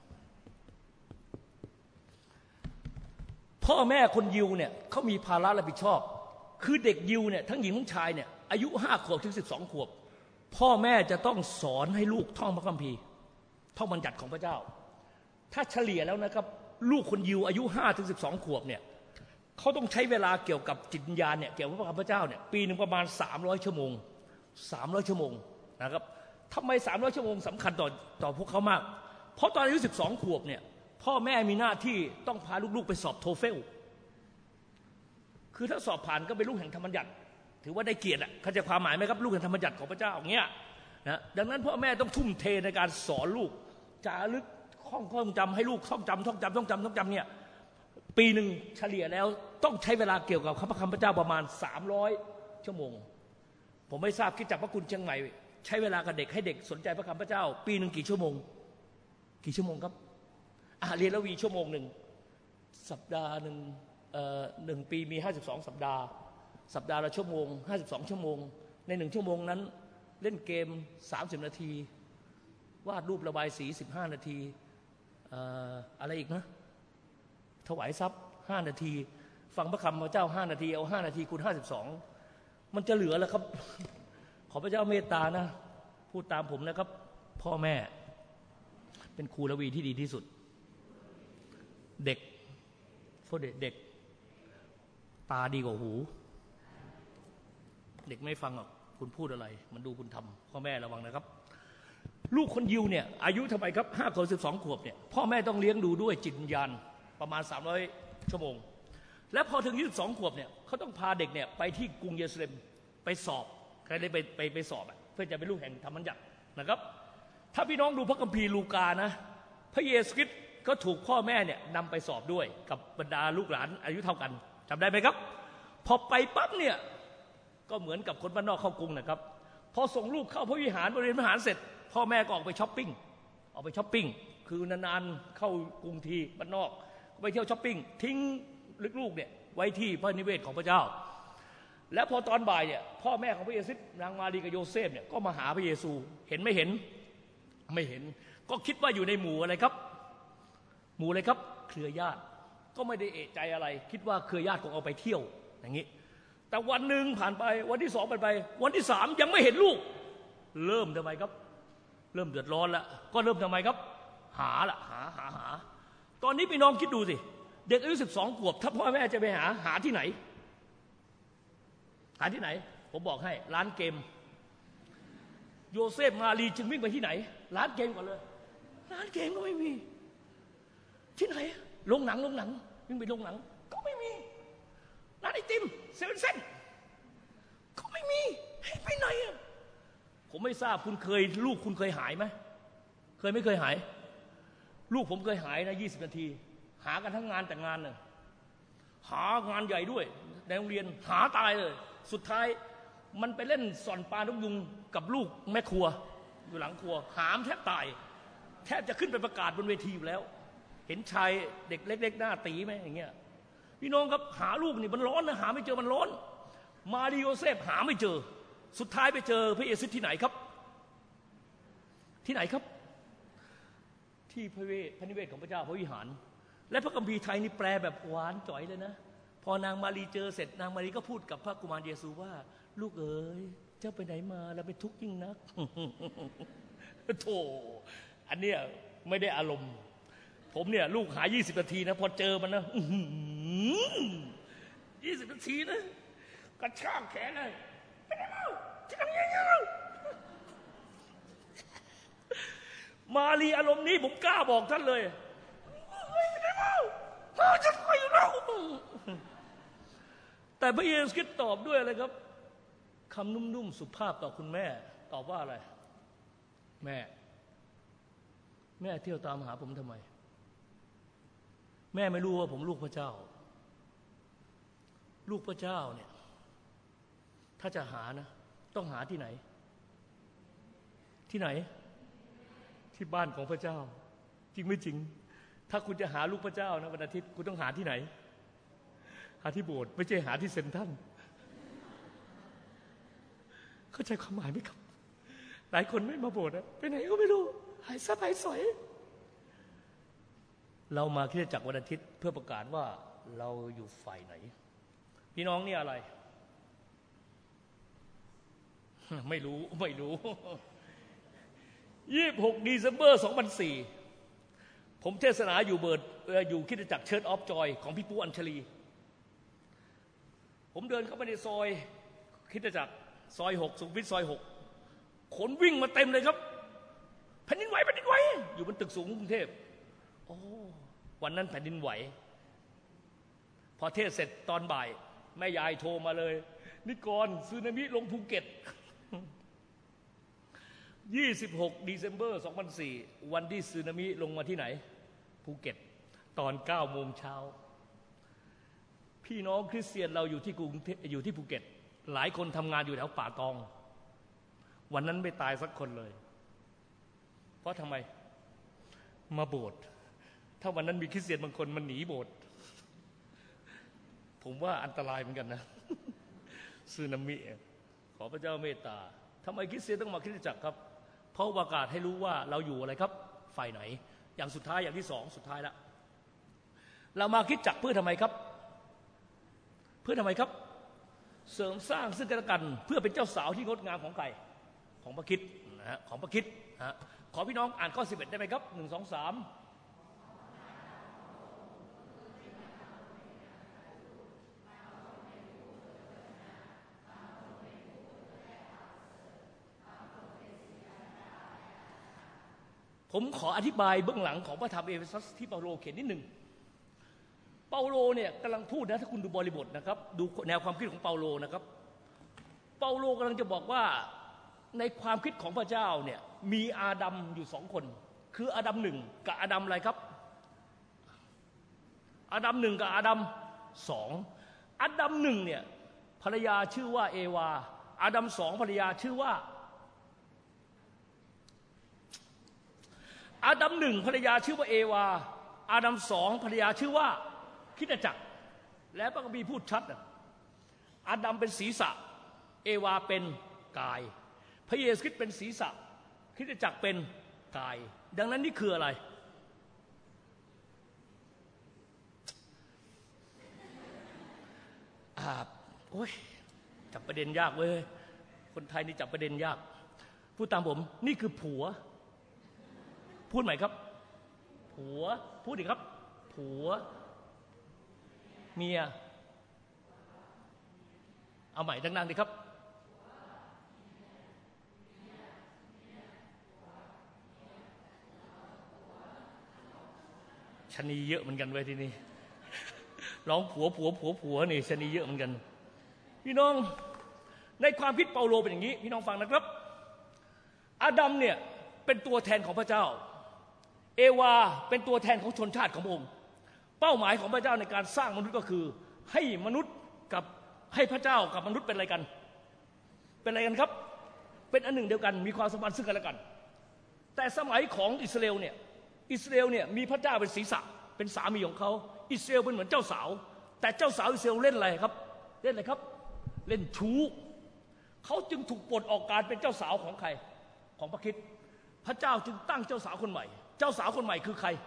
พ่อแม่คนยิวเนี่ยเขามีภาระรับผิดชอบคือเด็กยิวเนี่ยทั้งหญิงทั้งชายเนี่ยอายุ5 ขวบถึง12 ขวบพ่อแม่จะต้องสอนให้ลูกท่องพระคัมภีร์ท่องบัญญัติของพระเจ้าถ้าเฉลี่ยแล้วนะครับลูกคนยิวอายุ5 ถึง 12 ขวบเนี่ยเขาต้องใช้เวลาเกี่ยวกับจิตวิญญาณเนี่ยเกี่ยวกับพระเจ้าเนี่ยปีนึงประมาณ300 ชั่วโมงนะครับทำไม300 ชั่วโมงสำคัญต่อพวกเขามากเพราะตอนอายุ12 ขวบเนี่ยพ่อแม่มีหน้าที่ต้องพาลูกๆไปสอบโทเฟลคือถ้าสอบผ่านก็เป็นลูกแห่งธรรมบัญญัติถือว่าได้เกียรติเข้าใจความหมายไหมครับลูกแห่งธรรมบัญญัติของพระเจ้าอย่างเงี้ยนะดังนั้นพ่อแม่ต้องทุ่มเทในการสอนลูกจารึกท่องจำให้ลูกท่องจำเนี่ยปีหนึ่งเฉลี่ยแล้วต้องใช้เวลาเกี่ยวกับพระคำพระเจ้าประมาณ300 ชั่วโมงผมไม่ทราบคิดจากพระคุณเชียงใหม่ใช้เวลากับเด็กให้เด็กสนใจพระคำพระเจ้าปีหนึ่งกี่ชั่วโมงครับเรียนละวีชั่วโมงหนึ่งสัปดาห์หนึ่ง1 ปีมี52 สัปดาห์ละชั่วโมง52 ชั่วโมงใน1 ชั่วโมงนั้นเล่นเกม30 นาทีวาดรูประบายสี15 นาทีอะไรอีกนะถวายทรัพย์5 นาทีฟังพระคำพระเจ้า5 นาทีเอา5 นาทีคูณ52มันจะเหลือแล้วครับขอพระเจ้าเมตตานะพูดตามผมนะครับพ่อแม่เป็นครูละวีที่ดีที่สุดเด็กตาดีกว่าหูเด็กไม่ฟังหรอกคุณพูดอะไรมันดูคุณทำพ่อแม่ระวังนะครับลูกคนยิวเนี่ยอายุทำไมครับ5 ขวบ 12 ขวบเนี่ยพ่อแม่ต้องเลี้ยงดูด้วยจิตวิญญาณประมาณ300 ชั่วโมงและพอถึง22 ขวบเนี่ยเขาต้องพาเด็กเนี่ยไปที่กรุงเยรูซาเล็มไปสอบใครได้ไปสอบเพื่อจะเป็นลูกแห่งธรรมบัญญัตินะครับถ้าพี่น้องดูพระคัมภีร์ลูกานะพระเยซูคริสต์ก็ถูกพ่อแม่เนี่ยนำไปสอบด้วยกับบรรดาลูกหลานอายุเท่ากันจำได้ไหมครับพอไปปั๊บเนี่ยก็เหมือนกับคนบ้านนอกเข้ากรุงนะครับพอส่งลูกเข้าพระวิหารบริเวณวิหารเสร็จพ่อแม่ก็ออกไปช้อปปิ้งคือนานๆเข้ากรุงทีบ้านนอกไปเที่ยวช้อปปิ้งทิ้งลูกเนี่ยไว้ที่พระนิเวศของพระเจ้าและพอตอนบ่ายเนี่ยพ่อแม่ของพระเยซูนางมารีกับโยเซฟเนี่ยก็มาหาพระเยซูเห็นไม่เห็นก็คิดว่าอยู่ในหมู่อะไรครับเครือญาติก็ไม่ได้เอะใจอะไรคิดว่าเครือญาติคงเอาไปเที่ยวอย่างนี้แต่วันหนึ่งผ่านไปวันที่2ผ่านไปวันที่3ยังไม่เห็นลูกเริ่มทำไมครับเริ่มเดือดร้อนแล้วก็เริ่มทำไมครับหาตอนนี้พี่น้องคิดดูสิเด็กอายุ12 ขวบถ้าพ่อแม่จะไปหาที่ไหนผมบอกให้ร้านเกมโยเซฟมารีจึงวิ่งไปที่ไหนร้านเกมก่อนเลยร้านเกมก็ไม่มีที่ไหนโรงหนังวิ่งไปโรงหนังก็ไม่มีร้านไอติมเซเว่นเซนก็ไม่มีให้ไปไหนผมไม่ทราบลูกคุณเคยหายไหมไม่เคยหายลูกผมเคยหายนะ20 นาทีหากันทั้งงานแต่งงานเนี่ยหางานใหญ่ด้วยในโรงเรียนหาตายเลยสุดท้ายมันไปเล่นส่อนปลานกยุงกับลูกแม่ครัวอยู่หลังครัวหามแทบตายแทบจะขึ้นไปประกาศบนเวทีอยู่แล้วเห็นชายเด็กเล็กๆหน้าตีไหมอย่างเงี้ยพี่น้องครับหาลูกนี่มันร้อนนะหาไม่เจอมันร้อนมาริโอเซฟหาไม่เจอสุดท้ายไปเจอพระเยซูที่ไหนครับที่พระนิเวศของพระเจ้าพระวิหารและพระคัมภีร์ไทยนี่แปลแบบหวานจ่อยเลยนะพอนางมารีเจอเสร็จนางมารีก็พูดกับพระกุมารเยซูว่าลูกเอ๋ยเจ้าไปไหนมาแล้วไปทุกข์ยิ่งนัก โธ่อันเนี้ยไม่ได้อารมณ์ผมเนี่ยลูกหา20 นาทีนะพอเจอมันนะ20 นาทีนะกระชากแขนเลยไปไหนมาที่ทำยังไงมารีอารมณ์นี้ผมกล้าบอกท่านเลยไปไหนมาจะไปเราแต่พระเยซูคริสต์ตอบด้วยอะไรครับคำนุ่มๆสุภาพต่อคุณแม่ตอบว่าอะไรแม่เที่ยวตามหาผมทำไมแม่ไม่รู้ว่าผมลูกพระเจ้าเนี่ยถ้าจะหานะต้องหาที่ไหนที่บ้านของพระเจ้าจริงไม่จริงถ้าคุณจะหาลูกพระเจ้านะวันอาทิตย์คุณต้องหาที่ไหนหาที่โบสถ์ไม่ใช่หาที่เซ็นทรัลเข้าใจความหมายไหมครับหลายคนไม่มาโบสถ์นะไปไหนก็ไม่รู้หายซับหายสอยเรามาคริสตจักรวันอาทิตย์เพื่อประกาศว่าเราอยู่ฝ่ายไหนพี่น้องนี่อะไรไม่รู้26 ธันวาคม 2004ผมเทศนาอยู่คริสตจักรเชิร์ชออฟจอยของพี่ปูอัญชลีผมเดินเข้าไปในซอยคริสตจักรซอย6สุขุมวิทซอย6คนวิ่งมาเต็มเลยครับแผ่นดินไหวอยู่บนตึกสูงกรุงเทพโอ้วันนั้นแผ่นดินไหวพอเทศเสร็จตอนบ่ายแม่ยายโทรมาเลยนิกรสึนามิลงภูเก็ต 26 December 2004วันที่สึนามิลงมาที่ไหนภูเก็ตตอน 9 โมงเช้าพี่น้องคริสเตียนเราอยู่ที่ภูเก็ตหลายคนทำงานอยู่แถวป่าตองวันนั้นไม่ตายสักคนเลยเพราะทำไมมาโบสถ์ถ้าวันนั้นมีคริสเตียนบางคนมันหนีโบสถ์ผมว่าอันตรายเหมือนกันนะสึนามิขอพระเจ้าเมตตาทำไมคริสเตียนต้องมาคริสตจักรครับเพราะประกาศให้รู้ว่าเราอยู่อะไรครับฝ่ายไหนอย่างสุดท้ายอย่างที่สองสุดท้ายแล้วเรามาคริสตจักรเพื่อทำไมครับเพื่อทำไมครับเสริมสร้างซึ่งกันและกันเพื่อเป็นเจ้าสาวที่งดงามของใครของพระคริสต์นะฮะของพระคริสต์ฮะขอพี่น้องอ่านข้อ11ได้ไหมครับ1 2 3ผมขออธิบายเบื้องหลังของพระธรรมเอเฟซัสที่เปาโลเขียนนิดหนึ่งเปาโลเนี่ยกำลังพูดนะถ้าคุณดูบริบทนะครับดูแนวความคิดของเปาโลนะครับเปาโลกำลังจะบอกว่าในความคิดของพระเจ้าเนี่ยมีอาดัมอยู่2คนคืออาดัม1กับอาดัมอะไรครับอาดัม1กับอาดัม2อาดัม1เนี่ยภรรยาชื่อว่าเอวาอาดัม2ภรรยาชื่อว่าอาดัม1ภรรยาชื่อว่าเอวาอาดัม2ภรรยาชื่อว่าคริสตจักรและพระคัมภีร์พูดชัดอาดัมเป็นศีรษะเอวาเป็นกายพระเยซูคริสต์เป็นศีรษะคริสตจักรเป็นกายดังนั้นนี่คืออะไรโอ้ยจับประเด็นยากเว้ยคนไทยนี่จับประเด็นยากพูดตามผมนี่คือผัวพูดใหม่ครับผัวพูดอีกครับผัวเมียเอาใหม่ดังๆดิครับชนีเยอะเหมือนกันไว้ที่นี่ร้องผัวนี่ชนีเยอะเหมือนกันพี่น้องในความคิดเปาโลเป็นอย่างนี้พี่น้องฟังนะครับอาดัมเนี่ยเป็นตัวแทนของพระเจ้าเอวาเป็นตัวแทนของชนชาติของพระองค์เป้าหมายของพระเจ้าในการสร้างมนุษย์ก็คือให้มนุษย์กับให้พระเจ้ากับมนุษย์เป็นอะไรกันเป็นอะไรกันครับเป็นอันหนึ่งเดียวกันมีความสัมพันธ์ซึ่งกันและกันแต่สมัยของอิสราเอลเนี่ยมีพระเจ้าเป็นศีรษะเป็นสามีของเขาอิสราเอลเป็นเหมือนเจ้าสาวแต่เจ้าสาวอิสราเอลเล่นอะไรครับเล่นอะไรครับเล่นชู้เขาจึงถูกปลดออกการเป็นเจ้าสาวของใครของพระคริสต์พระเจ้าจึงตั้งเจ้าสาวคนใหม่เจ้าสาวคนใหม่คือใคร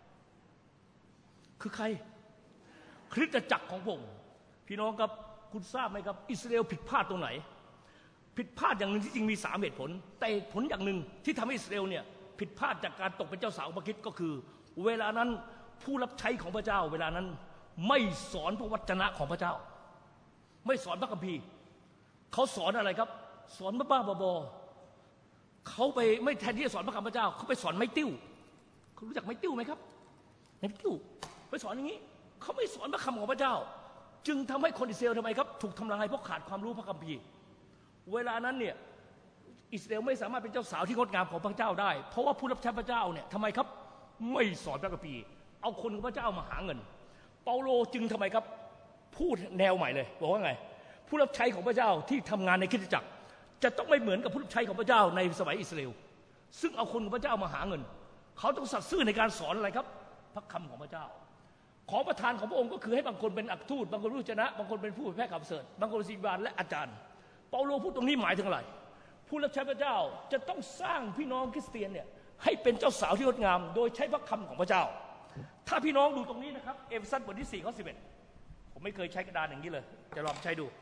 คือใครคริสตจักรของพระองค์พี่น้องครับคุณทราบไหมครับอิสราเอลผิดพลาดตรงไหนผิดพลาดอย่างหนึ่งที่จริงมี3เหตุผลแต่เหตุผลอย่างหนึ่งที่ทำให้อิสราเอลเนี่ยผิดพลาดจากการตกเป็นเจ้าสาวของพระคริสต์ก็คือเวลานั้นผู้รับใช้ของพระเจ้าเวลานั้นไม่สอนพระวจนะของพระเจ้าไม่สอนพระคัมภีร์เขาสอนอะไรครับสอนบ้าๆบอๆเขาไปไม่แทนที่จะสอนพระคำพระเจ้าเขาไปสอนไม้ติ้วเขารู้จักไม้ติ้วไหมครับไม้ติ้วไปสอนอย่างนี้เขาไม่สอนพระคำของพระเจ้าจึงทำให้คนอิสราเอลทำไมครับถูกทำลายเพราะขาดความรู้พระคัมภีร์เวลานั้นเนี่ยอิสราเอลไม่สามารถเป็นเจ้าสาวที่งดงามของพระเจ้าได้เพราะว่าผู้รับใช้พระเจ้าเนี่ยทำไมครับไม่สอนพระคัมภีร์เอาคนของพระเจ้ามาหาเงินเปาโลจึงทำไมครับพูดแนวใหม่เลยบอกว่าไงผู้รับใช้ของพระเจ้าที่ทำงานในคริสตจักรจะต้องไม่เหมือนกับผู้รับใช้ของพระเจ้าในสมัยอิสราเอลซึ่งเอาคนของพระเจ้ามาหาเงินเขาต้องสัตย์ซื่อในการสอนอะไรครับพระคำของพระเจ้าของประธานของพระองค์ก็คือให้บางคนเป็นอัครทูตบางคนผู้ชนะบางคนเป็นผู้แพร่ข่าวประเสริฐบางคนเป็นศิษยาและอาจารย์เปาโลพูดตรงนี้หมายถึงอะไรผู้รับใช้พระเจ้าจะต้องสร้างพี่น้องคริสเตียนเนี่ยให้เป็นเจ้าสาวที่งดงามโดยใช้พระคำของพระเจ้าถ้าพี่น้องดูตรงนี้นะครับเอเฟซัสบทที่4ข้อ11ผมไม่เคยใช้กระดานอย่างนี้เลยจะลองใช้ดู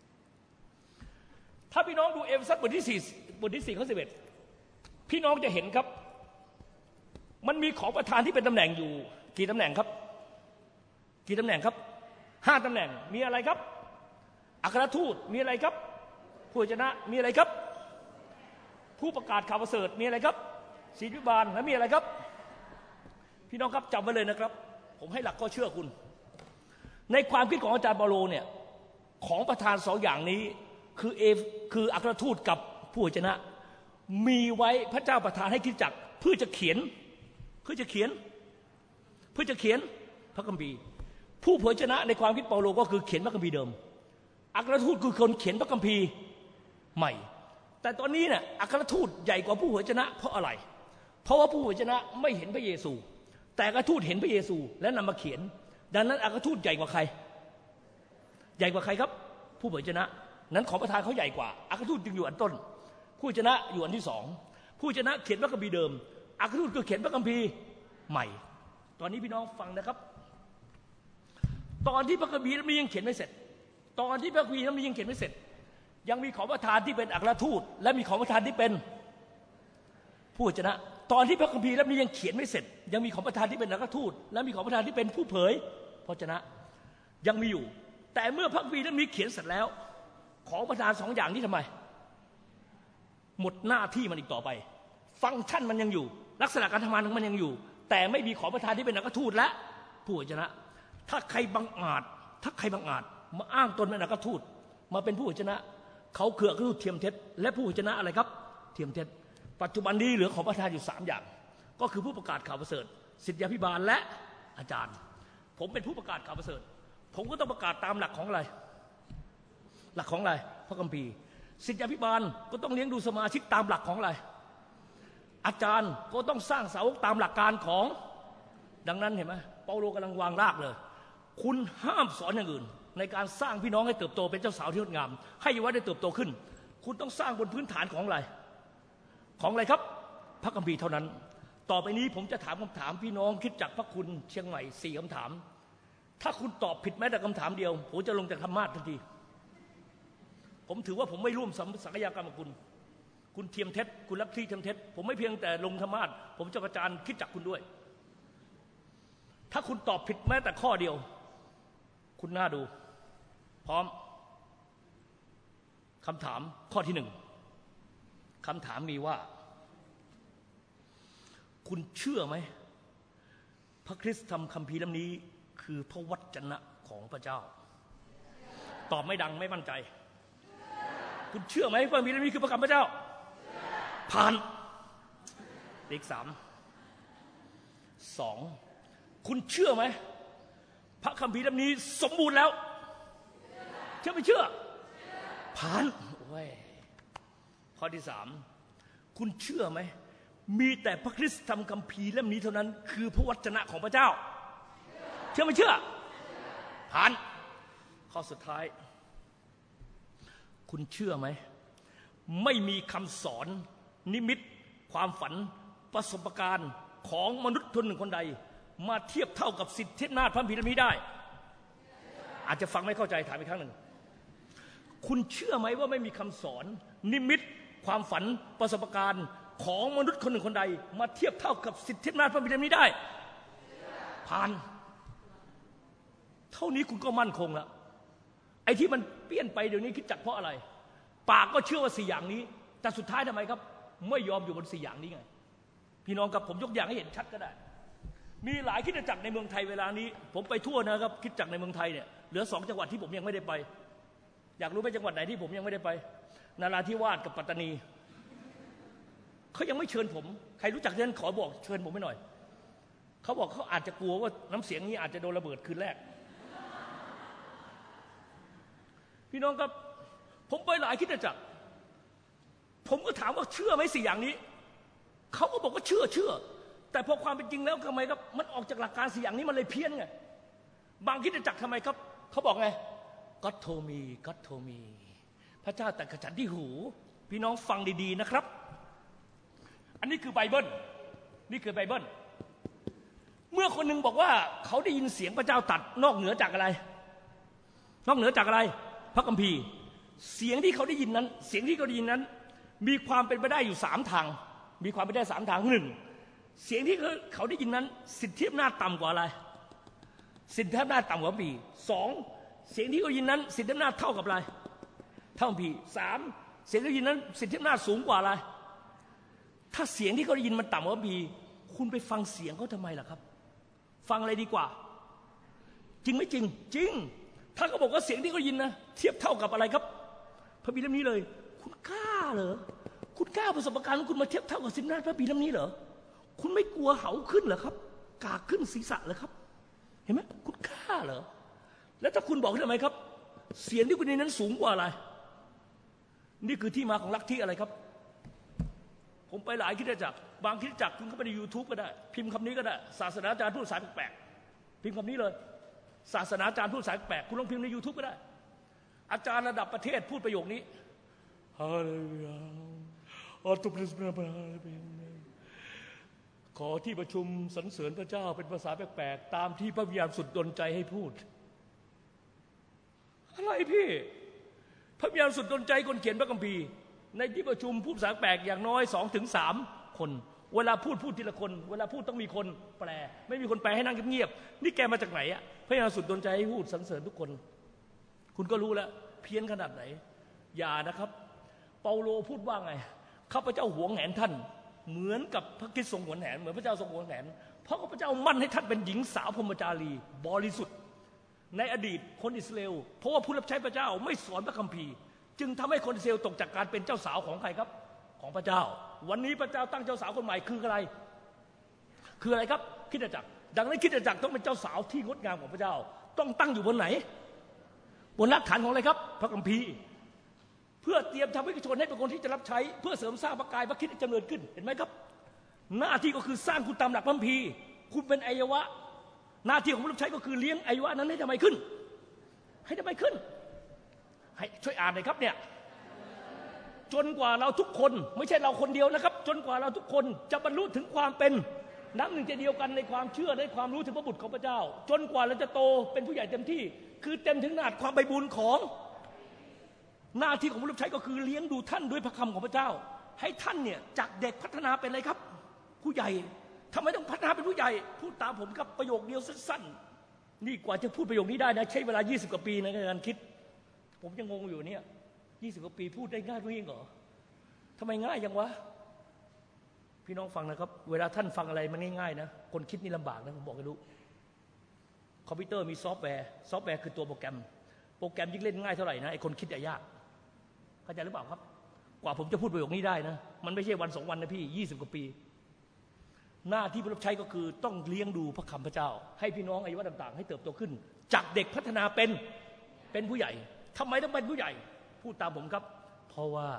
ถ้าพี่น้องดูเอเฟซัสบทที่4ข้อ11พี่น้องจะเห็นครับมันมีของประธานที่เป็นตำแหน่งอยู่กี่ตำแหน่งครับกี่ตำแหน่งครับ5ตำแหน่งมีอะไรครับอัครทูตมีอะไรครับผู้ชนะมีอะไรครับผู้ประกาศข่าวประเสริฐมีอะไรครับศิษยาบาลและมีอะไรครับพี่น้องครับจำไว้เลยนะครับผมให้หลักข้อเชื่อคุณในความคิดของอาจารย์เปาโลเนี่ยของประธาน2อย่างนี้คืออัครทูตกับผู้ชนะมีไว้พระเจ้าประทานให้คริสตจักรเพื่อจะเขียนพระคัมภีร์ผู้เผยชนะในความคิดเปาโลก็คือเขียนพระคัมภีร์เดิมอัครทูตคือคนเขียนพระคัมภีร์ใหม่แต่ตอนนี้เนี่ยอัครทูตใหญ่กว่าผู้เผยชนะเพราะอะไรเพราะว่าผู้เผยชนะไม่เห็นพระเยซูแต่อัครทูตเห็นพระเยซูและนำมาเขียนดังนั้นอัครทูตใหญ่กว่าใครครับผู้เผยชนะนั้นของประทานเขาใหญ่กว่าอัครทูตจึงอยู่อันต้นผู้เผยชนะอยู่อันที่สองผู้เผยชนะเขียนพระคัมภีร์เดิมอัครทูตก็เขียนพระคัมภีร์ใหม่ตอนนี้พี่น้องฟังนะครับตอนที่พระคัมภีร์นั้นยังเขียนไม่เสร็จยังมีของประทานที่เป็นอัครทูตและมีของประทานที่เป็นผู้เผยชนะตอนที่พระคัมภีร์นั้นยังเขียนไม่เสร็จยังมีของประทานที่เป็นอัครทูตและมีของประทานที่เป็นผู้เผยพระวจนะยังมีอยู่แต่เมื่อพระคัมภีร์นั้นมีเขียนเสร็จแล้วของประทานสองอย่างนี้ทำไมหมดหน้าที่มันอีกต่อไปฟังก์ชันมันยังอยู่ลักษณะการทำงานของมันยังอยู่แต่ไม่มีของประทานที่เป็นอัครทูตและผู้เผยชนะถ้าใครบังอาจมาอ้างตนเป็นอัครทูตมาเป็นผู้เผยชนะเขาคืออัครทูตเทียมเท็จและผู้เผยชนะอะไรครับเทียมเท็จปัจจุบันนี้เหลือของประทานอยู่3อย่างก็คือผู้ประกาศข่าวประเสริฐศิษยาภิบาลและอาจารย์ผมเป็นผู้ประกาศข่าวประเสริฐผมก็ต้องประกาศตามหลักของอะไรพระคัมภีร์ศิษยาภิบาลก็ต้องเลี้ยงดูสมาชิกตามหลักของอะไรอาจารย์ก็ต้องสร้างสาวกตามหลักการของดังนั้นเห็นไหมเปาโลกำลังวางรากเลยคุณห้ามสอนอย่างอื่นในการสร้างพี่น้องให้เติบโตเป็นเจ้าสาวที่งดงามให้เยาวชนได้เติบโตขึ้นคุณต้องสร้างบนพื้นฐานของอะไรครับพระคัมภีร์เท่านั้นต่อไปนี้ผมจะถามคำถามพี่น้องคิดจากพระคุณเชียงใหม่4คำถามถ้าคุณตอบผิดแม้แต่คำถามเดียวผมจะลงจากธรรมาสน์ทันทีผมถือว่าผมไม่ร่วมศักยกรรมกับคุณเทียมเท็จคุณลัทธิเทียมเท็จผมไม่เพียงแต่ลงธรรมาสน์ผมจะประจานคิดจากคุณด้วยถ้าคุณตอบผิดแม้แต่ข้อเดียวคุณน่าดูพร้อมคำถามข้อที่1คำถามมีว่าคุณเชื่อไหมพระคริสต์ทำคัมภีร์เล่มนี้คือพระวจนะของพระเจ้าตอบไม่ดังไม่มั่นใจคุณเชื่อไหมพระคัมภีร์เล่มนี้คือพระคำพระเจ้าผ่านเลข2คุณเชื่อไหมพระคัมภีร์เล่มนี้สมบูรณ์แล้วเชื่อไม่เชื่อผ่านโอ้ยข้อที่3คุณเชื่อไหมมีแต่พระคริสต์ทำคัมภีร์เล่มนี้เท่านั้นคือพระวจนะของพระเจ้าเชื่อไม่เชื่อผ่านข้อสุดท้ายคุณเชื่อไหมไม่มีคำสอนนิมิตความฝันประสบการณ์ของมนุษย์คนหนึ่งคนใดมาเทียบเท่ากับสิทธิอำนาจพระคัมภีร์เล่มนี้ได้อาจจะฟังไม่เข้าใจถามอีกครั้งหนึ่งคุณเชื่อไหมว่าไม่มีคำสอนนิมิตความฝันประสบการณ์ของมนุษย์คนหนึ่งคนใดมาเทียบเท่ากับสิทธิอำนาจพระคัมภีร์เล่มนี้ได้ผ่านเท่านี้คุณก็มั่นคงแล้วไอ้ที่มันเปลี่ยนไปเดี๋ยวนี้คิดจักเพราะอะไรปากก็เชื่อว่า4อย่างนี้แต่สุดท้ายทำไมครับไม่ยอมอยู่บน4อย่างนี้ไงพี่น้องครับผมยกอย่างให้เห็นชัดก็ได้มีหลายคริสตจักรในเมืองไทยเวลานี้ผมไปทั่วนะครับคริสตจักรในเมืองไทยเนี่ยเหลือ2จังหวัดที่ผมยังไม่ได้ไปอยากรู้ไหมจังหวัดไหนที่ผมยังไม่ได้ไปนราธิวาสกับปัตตานีเขายังไม่เชิญผมใครรู้จักเชิญขอบอกเชิญผมไปหน่อยเขาบอกเขาอาจจะกลัวว่าน้ำเสียงนี้อาจจะโดนระเบิดคืนแรกพี่น้องครับผมไปหลายคริสตจักรผมก็ถามว่าเชื่อไหม4อย่างนี้เขาก็บอกว่าเชื่อแต่พอความเป็นจริงแล้วทำไมครับมันออกจากหลักการ4อย่างนี้มันเลยเพี้ยนไงบางคริสตจักรทำไมครับเขาบอกไงก็โทมีพระเจ้าแต่กระฉันที่หูพี่น้องฟังดีๆนะครับอันนี้คือไบเบิลเมื่อคนหนึ่งบอกว่าเขาได้ยินเสียงพระเจ้าตรัสนอกเหนือจากอะไรพระคัมภีร์เสียงที่เขาได้ยินนั้นมีความเป็นไปได้อยู่3ทางมีความเป็นไปได้3ทาง1เสียงที่เขาได้ยินนั้นสิทธิอำนาจต่ำกว่าอะไรสิทธิอำนาจต่ำกว่าพระคัมภีร์2เสียงที่เขายินนั้นสิทธิอำนาจเท่ากับอะไรเท่าพระคัมภีร์3เสียงที่เขายินนั้นสิทธิอำนาจสูงกว่าอะไรถ้าเสียงที่เขาได้ยินมันต่ำกว่าพระคัมภีร์คุณไปฟังเสียงเขาทำไมล่ะครับฟังอะไรดีกว่าจริงไม่จริงจริงถ้าเขาบอกว่าเสียงที่เขายินนะเทียบเท่ากับอะไรครับพระคัมภีร์เล่มนี้เลยคุณกล้าเหรอคุณกล้าประสบการณ์ของคุณมาเทียบเท่ากับ10 หน้าพระบีเล่มนี้เหรอคุณไม่กลัวเหาขึ้นเหรอครับกากขึ้นศีรษะเหรอครับเห็นไหมคุณกล้าเหรอแล้วถ้าคุณบอกทำไมครับเสียงที่คุณในนั้นสูงกว่าอะไรนี่คือที่มาของลัทธิอะไรครับผมไปหลายคริสตจักรบางคริสตจักรคุณเข้าไปใน YouTube ก็ได้พิมพ์คำนี้ก็ได้ศาสนาจารย์พูดสายแปลกๆพิมพ์คำนี้เลยศาสนาจารย์พูดสายแปลกคุณลองพิมพ์ใน YouTube ก็ได้อาจารย์ระดับประเทศพูดประโยคนี้ฮาเลลูยาอัตุปริสเบขอที่ประชุมสรรเสริญพระเจ้าเป็นภาษาแปลกๆตามที่พระวิญญาณสุดดลใจให้พูดอะไรพี่พระวิญญาณสุดดลใจคนเขียนพระคัมภีร์ในที่ประชุมพูดภาษาแปลกอย่างน้อย2 ถึง 3 คนเวลาพูดทีละคนเวลาพูดต้องมีคนแปลไม่มีคนแปลให้นั่งเงียบๆนี่แกมาจากไหนอะพระวิญญาณสุดดลใจให้พูดสรรเสริญทุกคนคุณก็รู้แล้วเพี้ยนขนาดไหนอย่านะครับเปาโลพูดว่าไงข้าพเจ้าหวงแหนท่านเหมือนกับพระคริสต์ทรงหวงแหนเหมือนพระเจ้าทรงหวงแหนเพราะข้าพเจ้ามั่นให้ท่านเป็นหญิงสาวพรหมจารีบริสุทธิ์ในอดีตคนอิสราเอลเพราะว่าผู้รับใช้พระเจ้าไม่สอนพระคัมภีร์จึงทำให้คนอิสราเอลตกจากการเป็นเจ้าสาวของใครครับของพระเจ้าวันนี้พระเจ้าตั้งเจ้าสาวคนใหม่คืออะไรครับคริสตจักรดังนั้นคริสตจักรต้องเป็นเจ้าสาวที่งดงามของพระเจ้าต้องตั้งอยู่บนไหนบนรากฐานของอะไรครับพระคัมภีร์เพื่อเตรียมทำให้ชนให้เป็นคนที่จะรับใช้เพื่อเสริมสร้างพระกายพระคริสต์ให้เจริญขึ้นเห็นไหมครับหน้าที่ก็คือสร้างคุณตามหลักพระคัมภีร์คุณเป็นอวัยวะหน้าที่ของผู้รับใช้ก็คือเลี้ยงอวัยวะนั้นให้ทำไมขึ้นให้ช่วยอ่านหน่อยครับเนี่ยจนกว่าเราทุกคนไม่ใช่เราคนเดียวนะครับจนกว่าเราทุกคนจะบรรลุถึงความเป็นน้ำหนึ่งใจเดียวกันในความเชื่อในความรู้ถึงพระบุตรของพระเจ้าจนกว่าเราจะโตเป็นผู้ใหญ่เต็มที่คือเต็มถึงขนาดความใบบุญของหน้าที่ของผู้รับใช้ก็คือเลี้ยงดูท่านด้วยพระคำของพระเจ้าให้ท่านเนี่ยจากเด็กพัฒนาเป็นอะไรครับผู้ใหญ่ทำไมต้องพัฒนาเป็นผู้ใหญ่พูดตามผมครับประโยคเดียวสั้นๆนี่กว่าจะพูดประโยคนี้ได้นะใช้เวลา20 กว่าปีในการคิดผมยังงงอยู่เนี่ย20 กว่าปีพูดได้ง่ายด้วยเหรอทำไมง่ายยังวะพี่น้องฟังนะครับเวลาท่านฟังอะไรมันง่ายๆนะคนคิดนี่ลำบากนะผมบอกให้รู้คอมพิวเตอร์มีซอฟต์แวร์คือตัวโปรแกรมยิ่งเล่นง่ายเท่าไหร่นะไอ้คนคิดจะยากเข้าใจหรือเปล่าครับกว่าผมจะพูดประโยคนี้ได้นะมันไม่ใช่วัน2 วันนะพี่20 กว่าปีหน้าที่ผู้รับใช้ก็คือต้องเลี้ยงดูพระคำพระเจ้าให้พี่น้องอายุต่างๆให้เติบโตขึ้นจากเด็กพัฒนาเป็นผู้ใหญ่ทำไมต้องเป็นผู้ใหญ่พูดตามผมครับเพราะว่า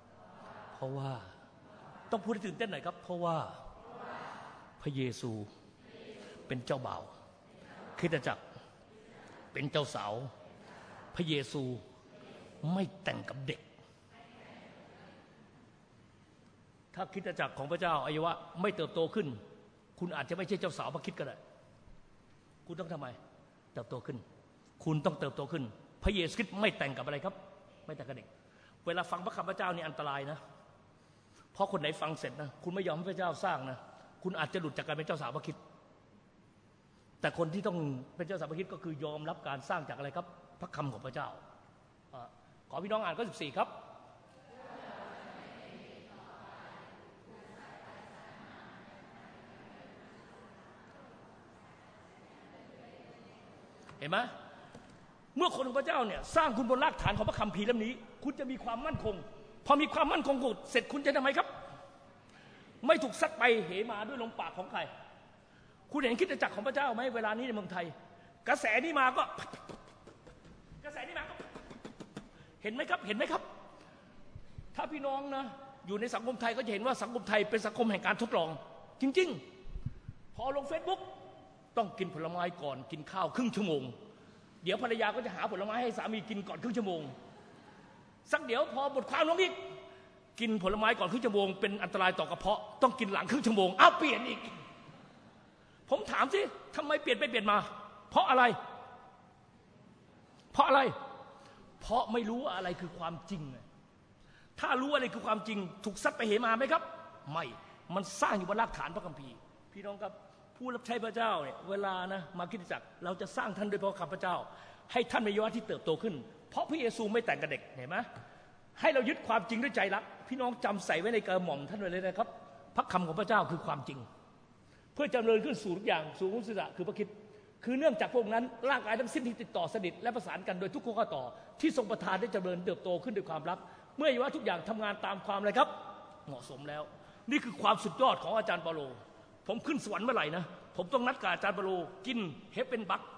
ต้องพูดให้ตื่นเต้นหน่อยครับเพราะว่าพระเยซูเป็นเจ้าบ่าวคริสตจักรเป็นเจ้าสาวพระเยซูไม่แต่งกับเด็กถ้าคริสตจักรของพระเจ้าอายุวะไม่เติบโตขึ้นคุณอาจจะไม่ใช่เจ้าสาวพระคริสต์ก็ได้คุณต้องทำไมเติบโตขึ้นคุณต้องเติบโตขึ้นพระเยซูคริสต์ไม่แต่งกับอะไรครับไม่แต่งกับเด็กเวลาฟังพระคำพระเจ้านี่อันตรายนะเพราะคนไหนฟังเสร็จนะคุณไม่ยอมให้พระเจ้าสร้างนะคุณอาจจะหลุดจากการเป็นเจ้าสาวพระคริสต์แต่คนที่ต้องเป็นเจ้าสาวพระคริสต์ก็คือยอมรับการสร้างจากอะไรครับพระคำของพระเจ้าขอพี่น้องอ่านข้อ14ครับเห็นไหมเมื่อคนของพระเจ้าเนี่ยสร้างคุณบนรากฐานของพระคัมภีร์เล่มนี้คุณจะมีความมั่นคงพอมีความมั่นคงเสร็จคุณจะทำไมครับไม่ถูกซัดไปเหมาด้วยลมปากของใครคุณเห็นคริสตจักรของพระเจ้าไหมเวลานี้ในเมืองไทยกระแสนี้มาก็เห็นไหมครับถ้าพี่น้องนะอยู่ในสังคมไทยก็จะเห็นว่าสังคมไทยเป็นสังคมแห่งการทดลองจริงๆพอลง Facebook ต้องกินผลไม้ก่อนกินข้าวครึ่งชั่วโมงเดี๋ยวภรรยาก็จะหาผลไม้ให้สามีกินก่อนครึ่งชั่วโมงสักเดี๋ยวพอบทความลงอีกกินผลไม้ก่อนครึ่งชั่วโมงเป็นอันตรายต่อกระเพาะต้องกินหลังครึ่งชั่วโมงอ้าวเปลี่ยนอีกผมถามสิทำไมเปลี่ยนไปเปลี่ยนมาเพราะอะไรเพราะไม่รู้อะไรคือความจริงถ้ารู้อะไรคือความจริงถูกซัดไปเหมาไหมครับไม่มันสร้างอยู่บนรากฐานพระคัมภีร์พี่น้องครับผู้รับใช้พระเจ้าเนี่ยเวลานะมาคริสตจักรเราจะสร้างท่านด้วยพระคำพระเจ้าให้ท่านมีชีวิตที่เติบโตขึ้นเพราะพระเยซูไม่แต่งกับเด็กเห็นไหมให้เรายึดความจริงด้วยใจรักพี่น้องจำใส่ไว้ในกระหม่อมท่านไว้เลยนะครับพระคำของพระเจ้าคือความจริงเพื่อจำเริญขึ้นสู่ทุกอย่างสู่องค์ศิษย์คือพระคริสต์คือเนื่องจากพวกนั้นร่างกายทั้งสิ้นที่ติดต่อสนิทและประสานกันโดยทุกข้อต่อที่ทรงประทานได้จำเริญเติบโตขึ้นด้วยความรักเมื่อชีวิตทุกอย่างทำงานตามความอะไรครับเหมาะสมแล้วนี่คือความสุดยอดของอาจารย์เปาโลผมขึ้นสวรรค์เมื่อไหร่นะผมต้องนัดกับอาจารย์เปาโลกินเฮปเป็นบัก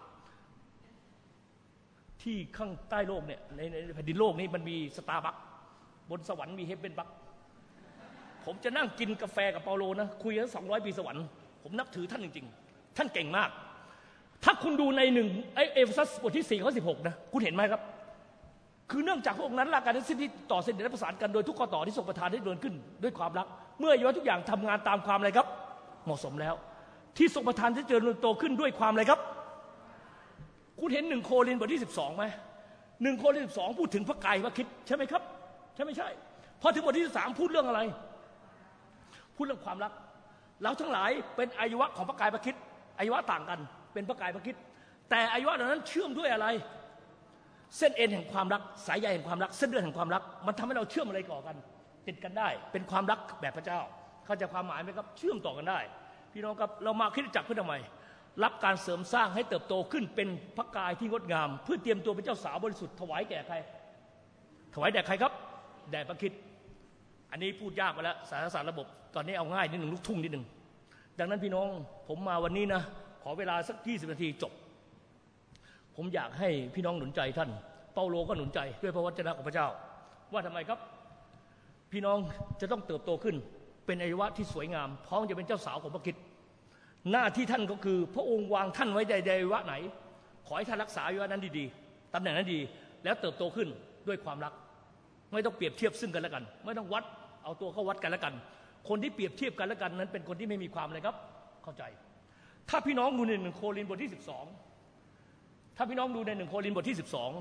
ที่ข้างใต้โลกเนี่ยในแผ่นดินโลกนี้มันมีสตาร์บัคบนสวรรค์มีเฮปเป็นบักผมจะนั่งกินกาแฟกับเปาโลนะคุยกัน200 ปีสวรรค์ผมนับถือท่านจริงๆท่านเก่งมากถ้าคุณดูในเอเฟซัสบทที่4 ข้อ 16นะคุณเห็นไหมครับคือเนื่องจากพระองค์นั้นรักกันทั้งสิ้นที่ต่อเส้นเดียวและประสานกันโดยทุกข้อต่อที่ทรงประทานให้เดินขึ้นด้วยความรักเมื่ออวัยวะทุกอย่างทำงานตามความอะไรครับเหมาะสมแล้วที่ทรงประทานให้เจริญโตขึ้นด้วยความอะไรครับคุณเห็น1 โครินธ์บทที่12ไหม1 โครินธ์ 12พูดถึงพระกายพระคริสต์ใช่ไหมครับใช่ไม่ใช่พอถึงบทที่13พูดเรื่องอะไรพูดเรื่องความรักเราทั้งหลายเป็นอายุวะของพระกายพระคริสต์อายุวะต่างกันเป็นพระกายพระคริสต์แต่อายุวะเหล่านั้นเชื่อมด้วยอะไรเส้นเอ็นแห่งความรักสายใยแห่งความรักเส้นเลือดแห่งความรักมันทำให้เราเชื่อมอะไรก่อกันติดกันได้เป็นความรักแบบพระเจ้าเข้าใจความหมายไหมครับเชื่อมต่อกันได้พี่น้องครับเรามาคริสตจักรเพื่อทำไมรับการเสริมสร้างให้เติบโตขึ้นเป็นพระกายที่งดงามเพื่อเตรียมตัวเป็นเจ้าสาวบริสุทธิ์ถวายแก่ใครถวายแด่ใครครับแด่พระคริสต์อันนี้พูดยากไปแล้วสารระบบตอนนี้เอาง่ายนิดหนึ่งลูกทุ่งนิดหนึ่งดังนั้นพี่น้องผมมาวันนี้นะขอเวลาสัก20 นาทีจบผมอยากให้พี่น้องหนุนใจท่านเปาโลก็หนุนใจด้วยพระวจนะของพระเจ้าว่าทำไมครับพี่น้องจะต้องเติบโตขึ้นเป็นอายุวะที่สวยงามพร้อมจะเป็นเจ้าสาวของพระคริสต์หน้าที่ท่านก็คือพระองค์วางท่านไว้ในอายุวะไหนขอให้ท่านรักษาอายุวะนั้นดีๆตำแหน่งนั้นดีแล้วเติบโตขึ้นด้วยความรักไม่ต้องเปรียบเทียบซึ่งกันและกันไม่ต้องวัดเอาตัวเข้าวัดกันและกันคนที่เปรียบเทียบกันและกันนั้นเป็นคนที่ไม่มีความอะไรครับเข้าใจถ้าพี่น้องดูใน1 โครินธ์บทที่12ถ้าพี่น้องดูใน1 โครินธ์บทที่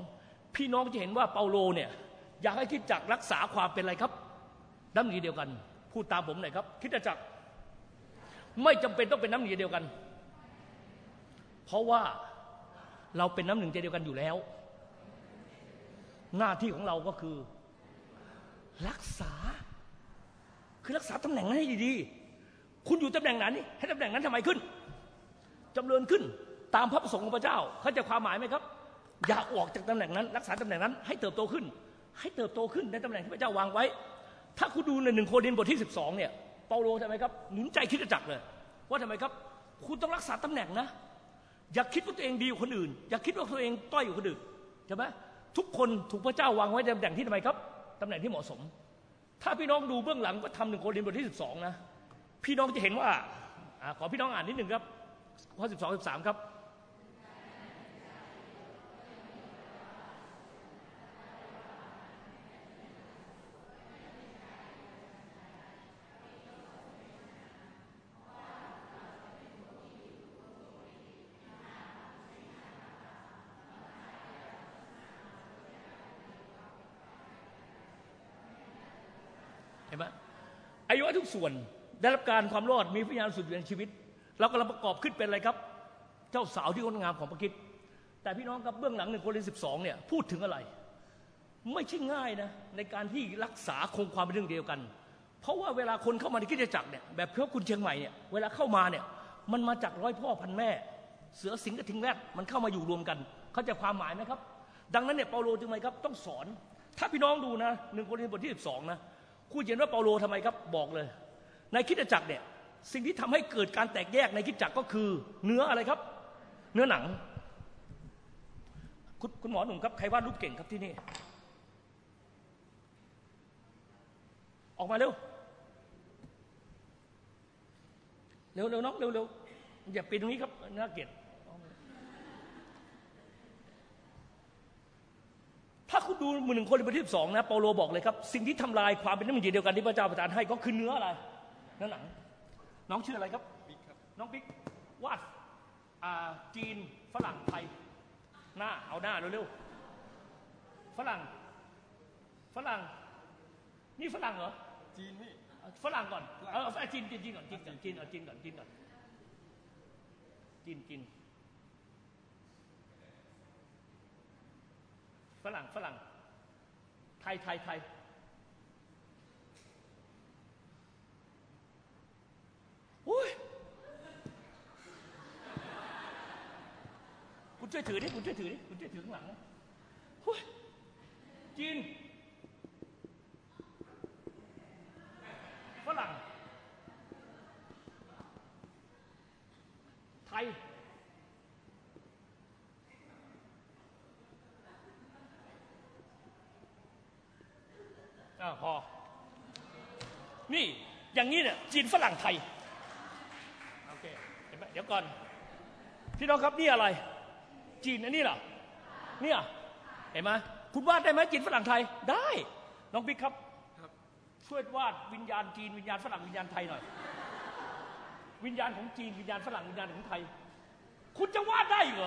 12พี่น้องจะเห็นว่าเปาโลเนี่ยอยากให้คริสตจักรรักษาความเป็นอะไรครับน้ำหนึ่งเดียวกันพูดตามผมหน่อยครับคริสตจักรไม่จำเป็นต้องเป็นน้ำหนึ่งเดียวกันเพราะว่าเราเป็นน้ำหนึ่งใจเดียวกันอยู่แล้วหน้าที่ของเราก็คือรักษาตำแหน่งนั้นให้ดีๆคุณอยู่ตำแหน่งไหนให้ตำแหน่งนั้นทำไมขึ้นจำเริญขึ้นตามพระประสงค์ของพระเจ้าเข้าใจความหมายไหมครับอย่าออกจากตำแหน่งนั้นรักษาตำแหน่งนั้นให้เติบโตขึ้นในตำแหน่งที่พระเจ้าวางไว้ถ้าคุณดูใน1 โครินธ์บทที่12เนี่ยเปาโลทำไมครับหนุนใจคริสตจักรเลยว่าทำไมครับคุณต้องรักษาตำแหน่งนะอย่าคิดว่าตัวเองดีกว่าคนอื่นอย่าคิดว่าตัวเองต้อยกว่าคนอื่นใช่ไหมทุกคนถูกพระเจ้าวางไว้ในตำแหน่งที่ทำไมครับตำแหน่งที่เหมาะสมถ้าพี่น้องดูเบื้องหลังก็ทำ1 โครินธ์บทที่12นะพี่น้องจะเห็นว่าขอพี่น้องอ่านนิดหนึ่งครับข้อ12 13ครับอายุทุกส่วนได้รับการความรอดมีพระญาณสุดในชีวิตเรากำลังประกอบขึ้นเป็นอะไรครับเจ้าสาวที่งดงามของพระคริสต์แต่พี่น้องครับเบื้องหลัง1 โครินธ์ 12เนี่ยพูดถึงอะไรไม่ใช่ง่ายนะในการที่รักษาคงความเป็นเรื่องเดียวกันเพราะว่าเวลาคนเข้ามาในคริสตจักรเนี่ยแบบพระคุณเชียงใหม่เนี่ยเวลาเข้ามาเนี่ยมันมาจากร้อยพ่อพันแม่เสือสิงห์กับทิงแรดมันเข้ามาอยู่รวมกันเข้าใจความหมายไหมครับดังนั้นเนี่ยเปาโลจึงไงครับต้องสอนถ้าพี่น้องดูนะ1 โครินธ์บทที่12นะคุณเห็นว่าเปาโลทำไมครับบอกเลยในคริสตจักรเนี่ยสิ่งที่ทำให้เกิดการแตกแยกในคริสตจักรก็คือเนื้ออะไรครับเนื้อหนังคุณหมอหนุ่มครับใครวาดรูปเก่งครับที่นี่ออกมาเร็วน้องเร็วอย่าปีนตรงนี้ครับน่าเกลียดถ้าคุณดู1 โครินธ์บทที่12นะเปาโลบอกเลยครับสิ่งที่ทำลายความเป็นน้ำหนึ่งเดียวกันที่พระเจ้าประทานให้ก็คือเนื้ออะไรเนื้อหนังน้องชื่ออะไรครับบิ๊กครับน้องบิ๊กวาดจีนฝรั่งไทยหน้าเอาหน้าเร็วๆฝรั่งนี่ฝรั่งเหรอจีนนี่ฝรั่งก่อนจีนก่อนจีนฝรั่งไทยโอ้ยคุณช่วยถือข้างหลังนะโอ้ยจีนรพอนี่อย่างนี้เนี่ยจีนฝรั่งไทยโอเคเห็นไหมเดี๋ยวก่อนพี่น้องครับนี่อะไรจีนอันนี้เหรอเนี่ยเห็นไหมคุณวาดได้ไหมจีนฝรั่งไทยได้น้องบิ๊กครับช่วยวาดวิญญาณจีนวิญญาณฝรั่งวิญญาณไทยหน่อยวิญญาณของจีนวิญญาณฝรั่งวิญญาณของไทยคุณจะวาดได้เหรอ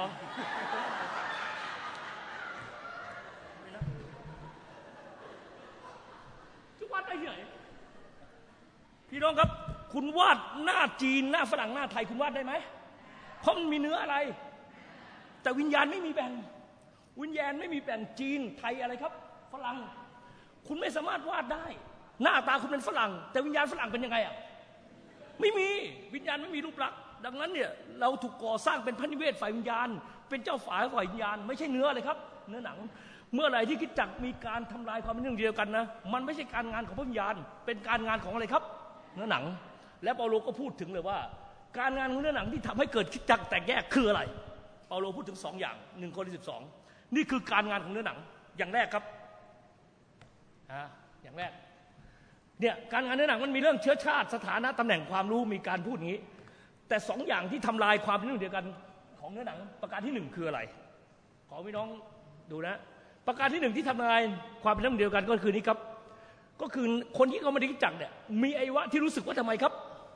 จะวาดได้ที่ไหนพี่น้องครับคุณวาดหน้าจีนหน้าฝรั่งหน้าไทยคุณวาดได้ไหมเพราะมันมีเนื้ออะไรแต่วิญญาณไม่มีแบ่งวิญญาณไม่มีแบ่งจีนไทยอะไรครับฝรั่งคุณไม่สามารถวาดได้หน้าตาคุณเป็นฝรั่งแต่วิญญาณฝรั่งเป็นยังไงอ่ะไม่มีวิญญาณไม่มีรูปลักษณ์ดังนั้นเนี่ยเราถูกก่อสร้างเป็นพระนิเวศฝ่ายวิญญาณเป็นเจ้าฝ่ายวิญญาณไม่ใช่เนื้อเลยครับเนื้อหนังเมื่อไหร่ที่คริสตจักรมีการทำลายความเป็นหนึ่งเดียวกันนะมันไม่ใช่การงานของพระวิญญาณเป็นการงานของอะไรครับเนื้อหนังและเปาโลก็พูดถึงเลยว่าการงานของเนื้อหนังที่ทำให้เกิดคริสตจักรแตกแยกคืออะไรเปาโลพูดถึง2 อย่าง1 โครินธ์ 12นี่คือการงานของเนื้อหนังอย่างแรกครับอย่างแรกเนี่ยการงานเนื้อหนังมันมีเรื่องเชื้อชาติสถานะตำแหน่งความรู้มีการพูดอย่างนี้แต่2 อย่างที่ทำลายความเป็นหนึ่งเดียวกันของเนื้อหนังประการที่1คืออะไรขอพี่น้องดูนะประการที่1ที่ทำลายความเป็นหนึ่งเดียวกันก็คือนี้ครับก็คือคนที่เขามาในคริสตจักรเนี่ยมีอวัยวะที่รู้สึกว่าทำไมครับ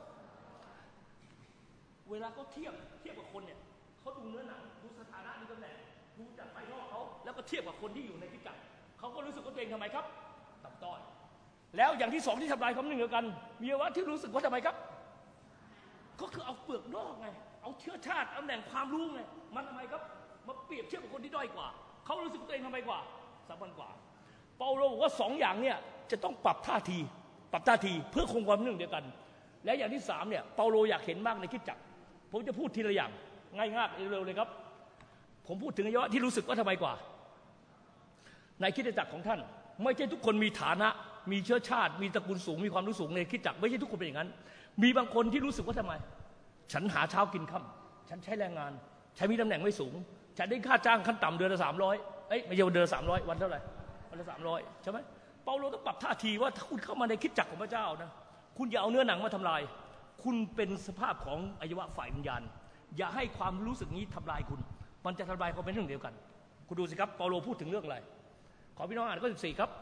เวลาเขาเทียบกับคนเนี่ยเขาดูเนื้อหนังดูสถานะดูตำแหน่งดูจากภายนอกเขาแล้วก็เทียบกับคนที่อยู่ในคริสตจักรเขาก็รู้สึกว่าตัวเองทำไมครับต่ำต้อยแล้วอย่างที่2ที่ทำลายความหนึ่งเดียวกันมีอวัยวะที่รู้สึกว่าทำไมครับก็คือเอาเปลือกนอกไงเอาเชื้อชาติตำแหน่งความรู้ไงมันทำไมครับมาเปรียบเทียบกับคนที่ด้อยกว่าเขารู้สึกตัวเองทำไมกว่าสำคัญกว่าเปาโลบอกว่า2 อย่างเนี่ยจะต้องปรับท่าทีเพื่อคงความหนึ่งเดียวกันและอย่างที่3เนี่ยเปาโลอยากเห็นมากในคริสตจักรผมจะพูดทีละอย่างง่ายๆเร็วๆเลยครับผมพูดถึงอวัยวะที่รู้สึกว่าทำไมกว่าในคริสตจักรของท่านไม่ใช่ทุกคนมีฐานะมีเชื้อชาติมีตระกูลสูงมีความรู้สูงในคริสตจักรไม่ใช่ทุกคนเป็นอย่างนั้นมีบางคนที่รู้สึกว่าทำไมฉันหาเช้ากินค่ำฉันใช้แรงงานฉันมีตำแหน่งไม่สูงฉันได้ค่าจ้างขั้นต่ำเดือนละ300ไม่ใช่เดือนละ300วันเท่าไหร่วันละ300ใช่ไหมเปาโลต้องปรับท่าทีว่าถ้าคุณเข้ามาในคริสตจักรของพระเจ้านะคุณอย่าเอาเนื้อหนังมาทำลายคุณเป็นสภาพของอวัยวะฝ่ายวิญญาณอย่าให้ความรู้สึกนี้ทำลายคุณมันจะทำลายความเป็นหนึ่งเดียวกันคุณดูสิครับเปาโลพูดถึงเรื่องอะไรขอพี่น้องอ่านข้อ14ครับ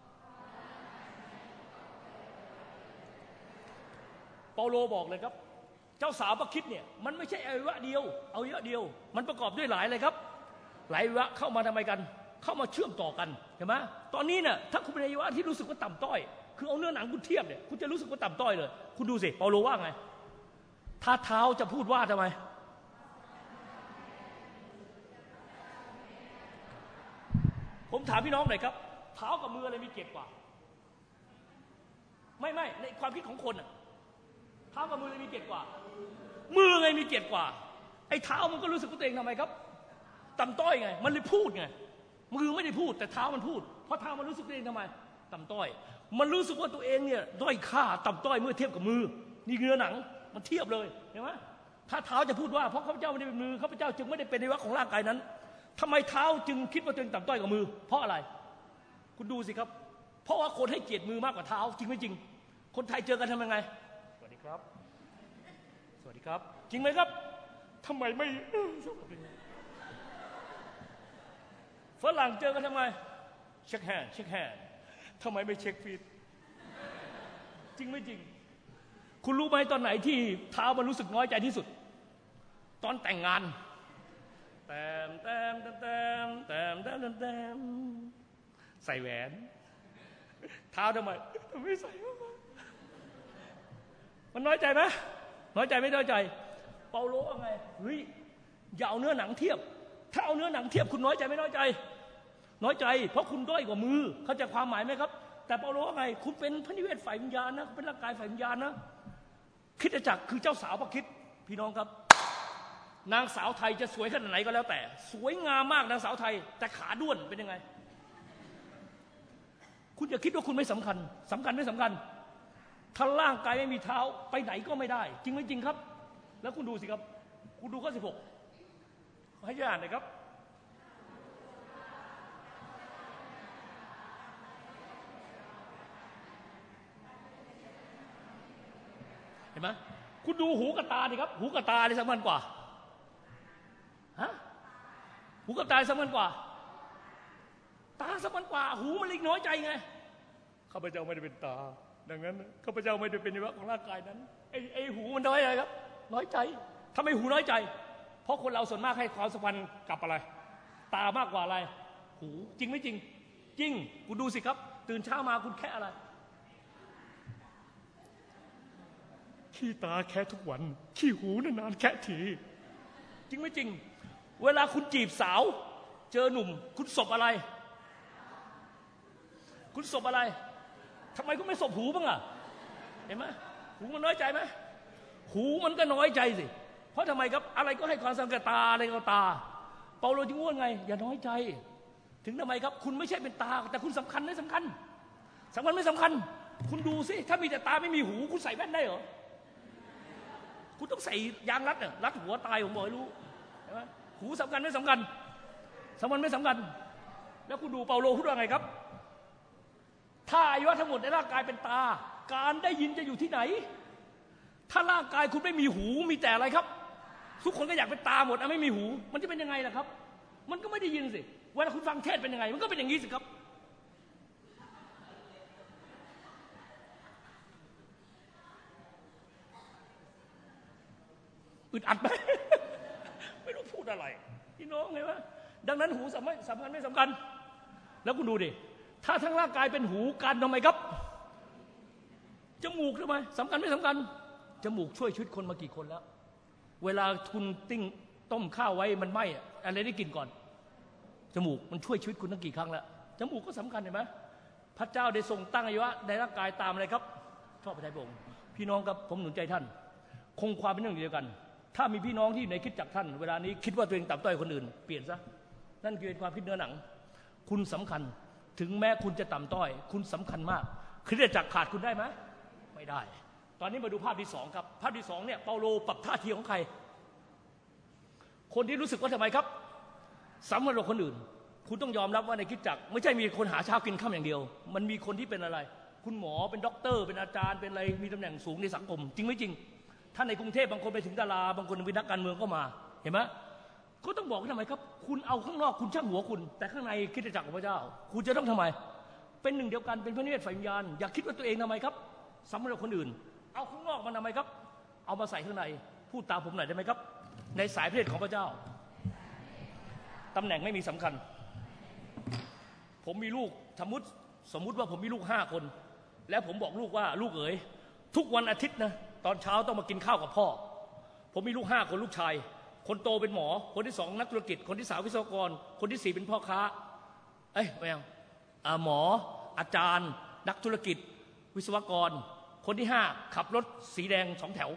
เปาโลบอกเลยครับเจ้าสาวพระคริสต์เนี่ยมันไม่ใช่อวัยวะเดียวเอาอวัยวะเดียวมันประกอบด้วยหลายเลยครับหลายอวัยวะเข้ามาทำไมกันเข้ามาเชื่อมต่อกันเห็นไหมตอนนี้เนี่ยถ้าคุณเป็นอวัยวะที่รู้สึกว่าต่ำต้อยคือเอาเนื้อหนังคุณเทียบเนี่ยคุณจะรู้สึกว่าต่ำต้อยเลยคุณดูสิเปาโลว่าไงถ้าเท้าจะพูดว่าทำไมผมถามพี่น้องหน่อยครับเท้ากับมืออะไรมีเกียรติกว่าไม่ในความคิดของคนอ่ะเท้ากับมืออะไรมีเกียรติกว่ามือไงมีเกียรติกว่าไอ้เท้ามันก็รู้สึกว่าตัวเองทำไมครับต่ำต้อยไงมันเลยพูดไงมือไม่ได้พูดแต่เท้ามันพูดเพราะเท้ามันรู้สึกตัวเองทำไมต่ำต้อยมันรู้สึกว่าตัวเองเนี่ยด้อยค่าต่ำต้อยเมื่อเทียบกับมือนี่เนื้อหนังมันเทียบเลยเห็นไหมถ้าเท้าจะพูดว่าเพราะข้าพเจ้าไม่ได้เป็นมือข้าพเจ้าจึงไม่ได้เป็นอวัยวะของร่างกายนั้นทำไมเท้าจึงคิดว่าตัวเองต่ำต้อยกว่ามือเพราะอะไรคุณดูสิครับเพราะว่าคนให้เกียรติมือมากกว่าเท้าจริงไม่จริงคนไทยเจอกันทำยังไงสวัสดีครับสวัสดีครับจริงไหมครับทำไมไม่ฝรั่งเจอกันทำไมเช็คแฮนด์ทำไมไม่เช็คฟีดจริงไม่จริงคุณรู้ไหมตอนไหนที่เท้ามันรู้สึกน้อยใจที่สุดตอนแต่งงานแต้มใส่แหวนเท้าทำไมไม่ใส่มันน้อยใจไหมน้อยใจไม่น้อยใจเปาโลว่าไงเฮ้ยอย่าเอาเนื้อหนังเทียบถ้าเอาเนื้อหนังเทียบคุณน้อยใจไม่น้อยใจน้อยใจเพราะคุณด้อยกว่ามือเข้าใจความหมายไหมครับแต่เปาโลว่าไงคุณเป็นพระนิเวศฝ่ายวิญญาณนะเป็นร่างกายฝ่ายวิญญาณนะคริสตจักรคือเจ้าสาวพระคริสต์พี่น้องครับนางสาวไทยจะสวยขนาดไหนก็แล้วแต่สวยงามมากนางสาวไทยแต่ขาด้วนเป็นยังไงคุณอย่าคิดว่าคุณไม่สำคัญไม่สำคัญถ้าร่างกายไม่มีเท้าไปไหนก็ไม่ได้จริงไม่จริงครับแล้วคุณดูสิครับคุณดูข้อ16ให้อ่านหน่อยครับเห็นไหมคุณดูหูกับตาดิครับหูกับตาเลยสำคัญกว่าฮะหูกับตาสำคัญกว่าตาสำคัญกว่าหูมันเล็กน้อยใจไงข้าพเจ้าไม่ได้เป็นตาดังนั้นข้าพเจ้าไม่ได้เป็นนิวะของร่างกายนั้นไอ้หูมันน้อยอะไรครับน้อยใจทำไมหูน้อยใจเพราะคนเราส่วนมากให้ความสัมพันธ์กับอะไรตามากกว่าอะไรหูจริงไม่จริงจริงคุณดูสิครับตื่นเช้ามาคุณแค่อะไรขี้ตาแค่ทุกวันขี้หูนานๆแค่ทีจริงไม่จริงเวลาคุณจีบสาวเจอหนุ่มคุณสบอะไรคุณสบอะไรทำไมคุณไม่สบหูบ้างอ่ะเห็นไหมหูมันน้อยใจไหมหูมันก็น้อยใจสิเพราะทำไมครับอะไรก็ให้ความสำคัญกับตาอะไรก็ตาเปาโลจึงว่าไงอย่าน้อยใจถึงทำไมครับคุณไม่ใช่เป็นตาแต่คุณสำคัญไม่สำคัญสำคัญไม่สำคัญคุณดูสิถ้ามีแต่ตาไม่มีหูคุณใส่แว่นได้เหรอคุณต้องใส่ยางรัดเนี่ยรัดหัวตายผมบอกให้รู้ใช่ไหมหูสำคัญไม่สำคัญสำคัญไม่สำคัญแล้วคุณดูเปาโลพูดว่าไงครับถ้าอวัยวะทั้งหมดในร่างกายเป็นตาการได้ยินจะอยู่ที่ไหนถ้าร่างกายคุณไม่มีหูมีแต่อะไรครับทุกคนก็อยากเป็นตาหมดไม่มีหูมันจะเป็นยังไงล่ะครับมันก็ไม่ได้ยินสิเวลาคุณฟังเทศเป็นยังไงมันก็เป็นอย่างนี้สิครับอึดอัดไหม ไม่รู้พูดอะไรพี่น้องไงวะดังนั้นหูสำคัญไม่สำคัญแล้วคุณดูดิถ้าทั้งร่างกายเป็นหูกันทำไมครับจมูกทำไมสำคัญไม่สำคัญจมูกช่วยชีวิตคนมากี่คนแล้วเวลาคุณต้มข้าวไว้มันไหม้อะไรได้กินก่อนจมูกมันช่วยชีวิตคุณตั้งกี่ครั้งแล้วจมูกก็สำคัญเห็นไหมพระเจ้าได้ทรงตั้งอวัยวะในร่างกายตามอะไรครับชอบพระทัยพระองค์พี่น้องครับผมหนุนใจท่านคงความเป็นหนึ่งเดียวกันถ้ามีพี่น้องที่ในคิดจากท่านเวลานี้คิดว่าตัวเองต่ำต้อยคนอื่นเปลี่ยนซะนั่นคือความคิดเนื้อหนังคุณสำคัญถึงแม้คุณจะต่ำต้อยคุณสำคัญมากคริสตจักรขาดคุณได้ไหมไม่ได้ตอนนี้มาดูภาพที่2ครับภาพที่2เนี่ยเปาโลปรับท่าทีของใครคนที่รู้สึกว่าทำไมครับสำคัญกว่าคนอื่นคุณต้องยอมรับว่าในคริสตจักรไม่ใช่มีคนหาเช้ากินค่ำอย่างเดียวมันมีคนที่เป็นอะไรคุณหมอเป็นด็อกเตอร์เป็นอาจารย์เป็นอะไรมีตำแหน่งสูงในสังคมจริงไม่จริงท่านในกรุงเทพบางคนไปถึงดาราบางคนเป็นนักการเมืองก็มาเห็นไหมก็ต้องบอกทำไมครับคุณเอาข้างนอกคุณช่างหัวคุณแต่ข้างในคริสตจักรของพระเจ้าคุณจะต้องทำไมเป็นหนึ่งเดียวกันเป็นพระนิเวศฝ่ายวิญญาณอย่าคิดว่าตัวเองทำไมครับสำหรับคนอื่นเอาข้างนอกมันทำไมครับเอามาใส่ข้างในพูดตามผมหน่อยได้ไหมครับในสายพระเนตรของพระเจ้าตำแหน่งไม่มีสำคัญผมมีลูกสมมุติว่าผมมีลูก5 คนแล้วผมบอกลูกว่าลูกเอ๋ยทุกวันอาทิตย์นะตอนเช้าต้องมากินข้าวกับพ่อผมมีลูก5 คนลูกชายคนโตเป็นหมอคนที่2นักธุรกิจคนที่3วิศวกรคนที่4เป็นพ่อค้าไม่เอาหมออาจารย์นักธุรกิจวิศวกรคนที่5ขับรถสีแดง2 แถว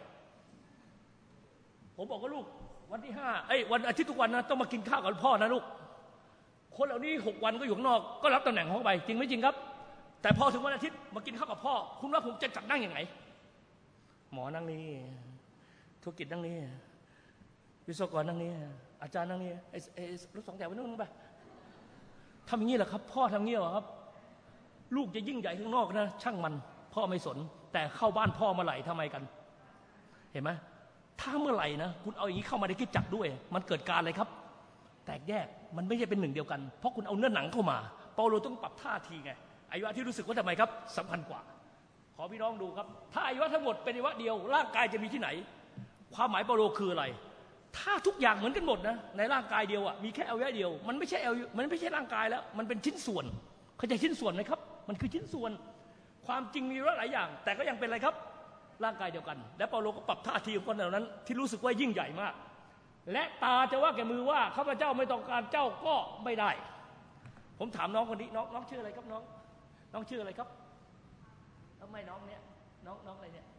ผมบอกว่าลูกวันที่5วันอาทิตย์ทุกวันนะต้องมากินข้าวกับพ่อนะลูกคนเหล่านี้6 วันก็อยู่ข้างนอกก็รับตำแหน่งของเขาไปจริงไม่จริงครับแต่พอถึงวันอาทิตย์มากินข้าวกับพ่อคุณว่าผมจะจัดนั่งยังไงหมอนั่งนี่ธุรกิจนั่งนี่วิศวกรนั่งนี่อาจารย์นั่งนี่รถ2 แถวไปนั่งไปทำอย่างนี้เหรอครับพ่อทำอย่างนี้เหรอครับลูกจะยิ่งใหญ่ข้างนอกนะช่างมันพ่อไม่สนแต่เข้าบ้านพ่อเมื่อไหร่ทำไมกันเห็นไหมถ้าเมื่อไหร่นะคุณเอาอย่างนี้เข้ามาในคริสตจักรด้วยมันเกิดการอะไรครับแตกแยกมันไม่ใช่เป็นหนึ่งเดียวกันเพราะคุณเอาเนื้อหนังเข้ามาเปาโลต้องปรับท่าทีไงอวัยวะที่รู้สึกว่าทำไมครับสำคัญกว่าขอพี่น้องดูครับถ้าอวัยวะทั้งหมดเป็นอวัยวะเดียวร่างกายจะมีที่ไหนความหมายเปาโลคืออะไรถ้าทุกอย่างเหมือนกันหมดนะในร่างกายเดียวมีแค่อวัยวะเดียวมันไม่ใช่ร่างกายแล้วมันเป็นชิ้นส่วนเข้าใจชิ้นส่วนไหมครับมันคือชิ้นส่วนความจริงมีหลายอย่างแต่ก็ยังเป็นอะไรครับร่างกายเดียวกันและเปาโลก็ปรับท่าทีของคนเหล่านั้นที่รู้สึกว่ายิ่งใหญ่มากและตาจะว่าแก่มือว่าข้าพเจ้าไม่ต้องการเจ้าก็ไม่ได้ผมถามน้องคนนี้น้องชื่ออะไรครับน้องชื่ออะไรครับทำไมน้องเนี่ยน้องอะไรเนี่ย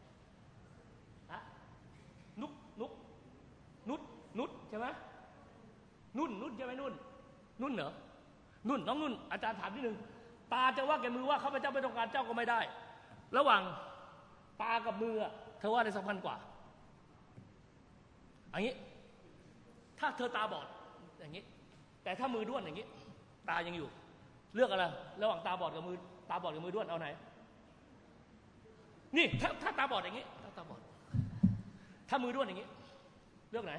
นุชใช่ไหมนุ่นใช่ไหมนุ่นเหรอนุ่นน้องนุ่นอาจารย์ถามนิดนึงตาจะว่าแก่มือว่าข้าพเจ้าไม่ต้องการเจ้าก็ไม่ได้ระหว่างตากับมือเธอว่าได้สำคัญกว่าอันนี้ถ้าเธอตาบอดอย่างนี้แต่ถ้ามือด้วนอย่างนี้ตายังอยู่เลือกอะไรระหว่างตาบอดกับมือด้วนเอาไหนนี่ถ้าตาบอดอย่างนี้ตาบอดถ้ามือด้วนอย่างนี้เลือกไหน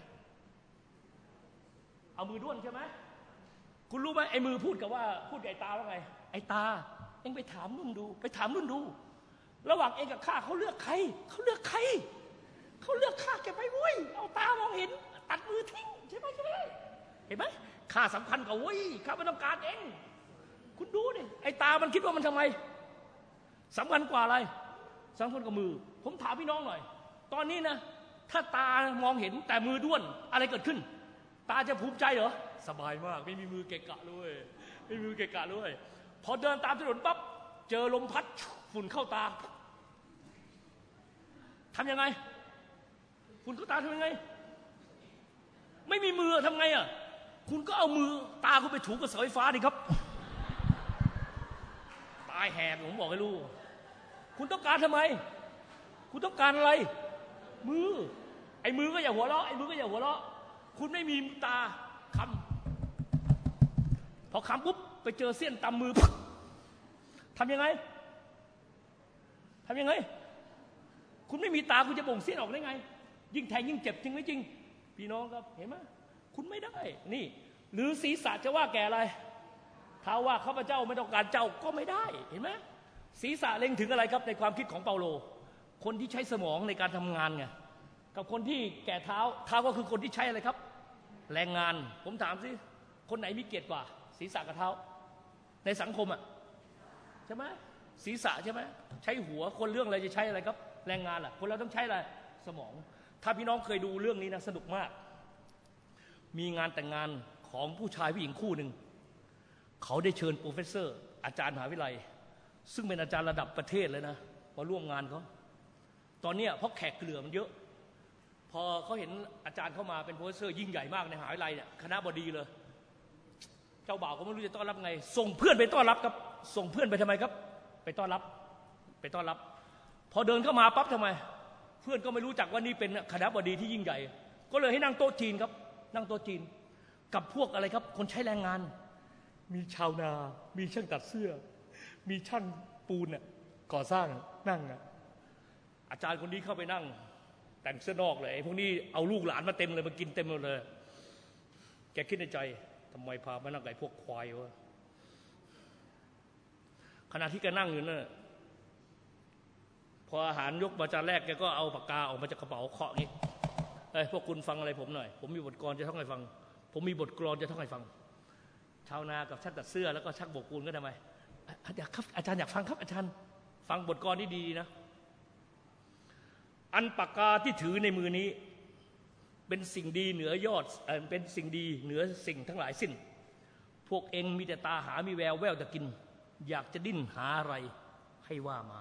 เอามือด้วนใช่ไหมคุณรู้ไหมไอ้มือพูดกับไอ้ตาว่าไงไอ้ตาเอ็งไปถามนุ่นดูระหว่างเอ็งกับข้าเขาเลือกใครเขาเลือกข้าแกไปเว้ยเอาตามองเห็นตัดมือทิ้งใช่ไหมเห็นไหมข้าสำคัญกว่าเว้ยข้าไม่ต้องการเองคุณดูดิไอ้ตามันคิดว่ามันทำไมสำคัญกว่าอะไรสำคัญกว่ามือผมถามพี่น้องหน่อยตอนนี้นะถ้าตามองเห็นแต่มือด้วนอะไรเกิดขึ้นตาจะภูมิใจเหรอสบายมากไม่มีมือเกะกะเลยพอเดินตามถนนปั๊บเจอลมพัดฝุ่นเข้าตาทำยังไงฝุ่นเข้าตาทำยังไงไม่มีมือทำไงอ่ะคุณก็เอามือตาคุณไปถูกับเสาไฟฟ้าดิครับตายแหกผมบอกให้รู้คุณต้องการทำไมคุณต้องการอะไรมือไอ้มือก็อย่าหัวเราะคุณไม่มีตาคำพอคำปุ๊บไปเจอเสี้ยนตำมือทำยังไงคุณไม่มีตาคุณจะบ่งเสี้ยนออกได้ไงยิ่งแทงยิ่งเจ็บจริงไหมจริงพี่น้องครับเห็นไหมคุณไม่ได้นี่หรือศีรษะจะว่าแก่อะไรถ้าว่าข้าพเจ้าไม่ต้องการเจ้าก็ไม่ได้เห็นไหมศีรษะเล็งถึงอะไรครับในความคิดของเปาโลคนที่ใช้สมองในการทำงานไงกับคนที่แก่เท้าก็คือคนที่ใช้อะไรครับแรงงานผมถามสิคนไหนมีเกียรติกว่าศีรษะกับเท้าในสังคมอ่ะใช่ไหมศีรษะใช่ไหมใช้หัวคนเรื่องอะไรจะใช้อะไรครับแรงงานล่ะคนเราต้องใช้อะไรสมองถ้าพี่น้องเคยดูเรื่องนี้นะสนุกมากมีงานแต่งงานของผู้ชายผู้หญิงคู่หนึ่งเขาได้เชิญโปรเฟสเซอร์อาจารย์มหาวิทยาลัยซึ่งเป็นอาจารย์ระดับประเทศเลยนะมาร่วมงานเขาตอนนี้เพราะแขกเหลือมันเยอะพอเขาเห็นอาจารย์เข้ามาเป็นโปรเฟสเซอร์ยิ่งใหญ่มากในมหาวิทยาลัยเนี่ยคณะบดีเลยเจ้าบ่าวก็ไม่รู้จะต้อนรับไงส่งเพื่อนไปต้อนรับครับส่งเพื่อนไปทำไมครับไปต้อนรับพอเดินเข้ามาปั๊บทำไมเพื่อนก็ไม่รู้จักว่านี่เป็นคณะบดีที่ยิ่งใหญ่ก็เลยให้นั่งโต๊ะจีนครับนั่งโต๊ะจีนกับพวกอะไรครับคนใช้แรงงานมีชาวนามีช่างตัดเสื้อมีช่างปูนก่อสร้างนั่งอาจารย์คนนี้เข้าไปนั่งแต่งเสื้อนอกเลยพวกนี้เอาลูกหลานมาเต็มเลยมากินเต็มเลยแกคิดในใจทำไมพามานั่งไก่พวกควายวะขณะที่แกนั่งอยู่นั่นพออาหารยกมาจานแรกแกก็เอาปากกาออกมาจากกระเป๋าเคาะงี้พวกคุณฟังอะไรผมหน่อยผมมีบทกลอนจะท่องให้ฟังชาวนากับช่างตัดเสื้อแล้วก็ช่างโบกปูนก็ทำไมอาจารย์อยากฟังครับอาจารย์ฟังบทกลอนนี้ดีนะอันปากกาที่ถือในมือนี้เป็นสิ่งดีเหนือยอดเป็นสิ่งดีเหนือสิ่งทั้งหลายสิ้นพวกเองมีแต่ตาหามีแววแต่กินอยากจะดิ้นหาอะไรให้ว่ามา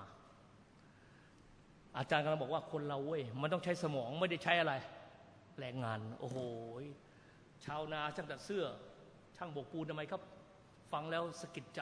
อาจารย์กำลังบอกว่าคนเราเว้ยมันต้องใช้สมองไม่ได้ใช้อะไรแรงงานโอ้โหชาวนาช่างตัดเสื้อช่างโบกปูนทำไมครับฟังแล้วสะกิดใจ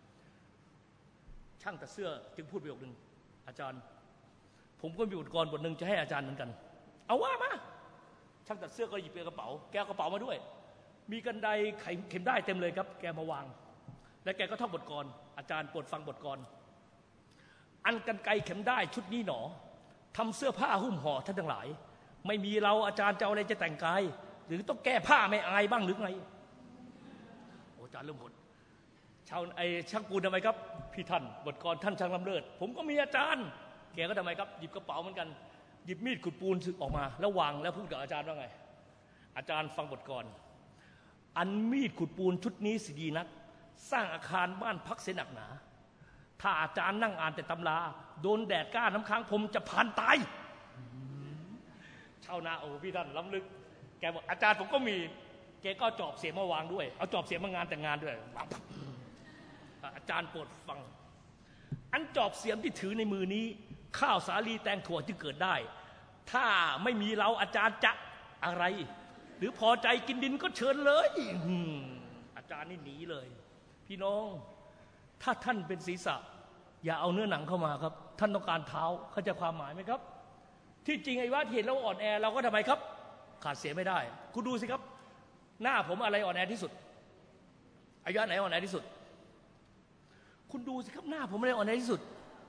ช่างตัดเสื้อจึงพูดประโยคนึงอาจารย์ผมก็มีบทกลบทหนึ่งจะให้อาจารย์เหมือนกันเอาว่ามาช่างตัดเสื้อก็หยิบกระเป๋าแกเอากระเป๋ามาด้วยมีกันไดเข็มได้เต็มเลยครับแกมาวางและแกก็ท่องบทกลอาจารย์โปรดฟังบทกลอันกันไกเข็มได้ชุดนี้หนอทำเสื้อผ้าหุ้มห่อท่านทั้งหลายไม่มีเราอาจารย์จะเอาอะไรจะแต่งกายหรือต้องแก้ผ้าไม่อายบ้างหรือไงโอ้อาจารย์เริ่มหดช่างปูนทำไมครับพี่ท่านบทกลท่านช่างล้ำเลิศผมก็มีอาจารย์แกก็ทำไมครับหยิบกระเป๋าเหมือนกันหยิบมีดขุดปูนออกมาแล้ววางแล้วพูดกับอาจารย์ว่าไงอาจารย์ฟังบทกลอันมีดขุดปูนชุดนี้สิดีนักสร้างอาคารบ้านพักเสียหนักหนาถ้าอาจารย์นั่งอ่านแต่ตำราโดนแดดก้าน้ำค้างผมจะพานตายชาวนาโอ้พี่ท่านล้ำลึกแกบอกอาจารย์ผมก็มีแกก็จอบเสียมาวางด้วยเอาจอบเสียมางานแต่งงานด้วยอาจารย์โปรดฟังอันจอบเสียมที่ถือในมือนี้ข้าวสาลีแตงถั่วจึงเกิดได้ถ้าไม่มีเราอาจารย์จะอะไรหรือพอใจกินดินก็เชิญเลยอาจารย์นี่หนีเลยพี่น้องถ้าท่านเป็นศีรษะอย่าเอาเนื้อหนังเข้ามาครับท่านต้องการเท้าเข้าใจความหมายไหมครับที่จริงไอ้ว่าเห็นเราอ่อนแอเราก็ทำไมครับขาดเสียไม่ได้คุณดูสิครับหน้าผมอะไรอ่อนแอที่สุดอวัยวะไหนอ่อนแอที่สุดคุณดูสิครับหน้าผมอะไรอ่อนแอที่สุด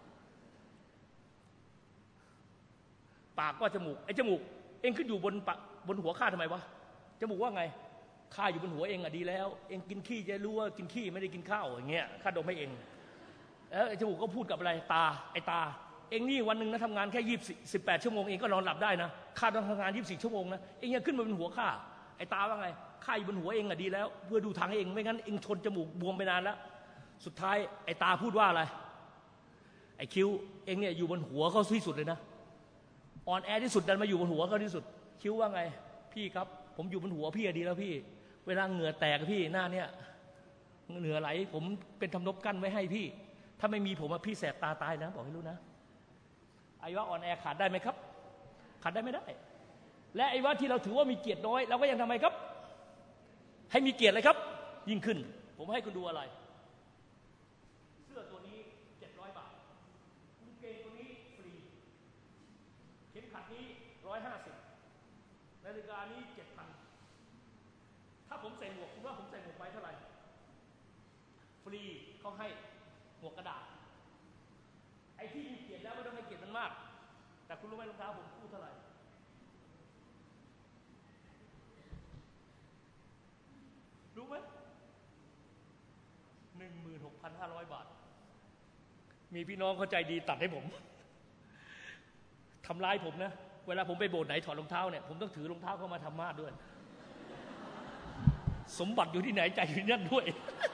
ปากว่าจมูกไอ้จมูกเองขึ้นอยู่บนหัวข้าทำไมวะจมูกว่าไงข้าอยู่บนหัวเองอะดีแล้วเองกินขี้จะรู้ว่ากินขี้ไม่ได้กินข้าวอย่างเงี้ยข้าดมให้เองแล้วไอ้จมูกก็พูดกับอะไรตาไอ้ตาเองนี่วันหนึ่งนะทำงานแค่18 ชั่วโมงเองก็นอนหลับได้นะข้าต้องทำงาน24 ชั่วโมงนะเองยังขึ้นมาบนหัวข้าไอ้ตาว่าไงข้าอยู่บนหัวเองอะดีแล้วเพื่อดูทางให้เองไม่งั้นเองชนจมูกบวมไปนานแล้วสุดท้ายไอ้ตาพูดว่าอะไรไอ้คิ้วเองเนี่ยอยู่บนหัวเขาที่สุดเลยนะอ่อนแอที่สุดดันมาอยู่บนหัวเขาที่สุดคิ้วว่าไงพี่ครับผมอยู่บนหัวพี่ดีแล้วพี่เวลาเหงื่อแตกพี่หน้าเนี่ยเหงื่อไหลผมเป็นทำนบกั้นไว้ให้พี่ถ้าไม่มีผมพี่แสบตาตายนะบอกให้รู้นะอวัยวะอ่อนแอขาดได้ไหมครับขาดได้ไม่ได้และไอ้ว่าที่เราถือว่ามีเกียรติน้อยเราก็ยังทำไมครับให้มีเกียรติเลยครับยิ่งขึ้นผมให้คุณดูอะไรเสื้อตัวนี้700 บาทกางเกงตัวนี้ฟรีเข็มขัดนี้150นาฬิกานี้7,000ถ้าผมใส่หมวกคุณว่าผมใส่หมวกไปเท่าไหร่ฟรีเขาให้หมวกกระดาษไอ้ที่มีเกียรติแล้วไม่ต้องให้เกียรติมันมากแต่คุณรู้ไหมรองเท้าผมคู่เท่าไหร่รู้ไหม16,500 บาทมีพี่น้องเข้าใจดีตัดให้ผมทำร้ายผมนะเวลาผมไปโบสถ์ไหนถอดรองเท้าเนี่ยผมต้องถือรองเท้าเข้ามาทำมาดด้วยสมบัติอยู่ที่ไหนใจอยู่ที่นั่นด้วย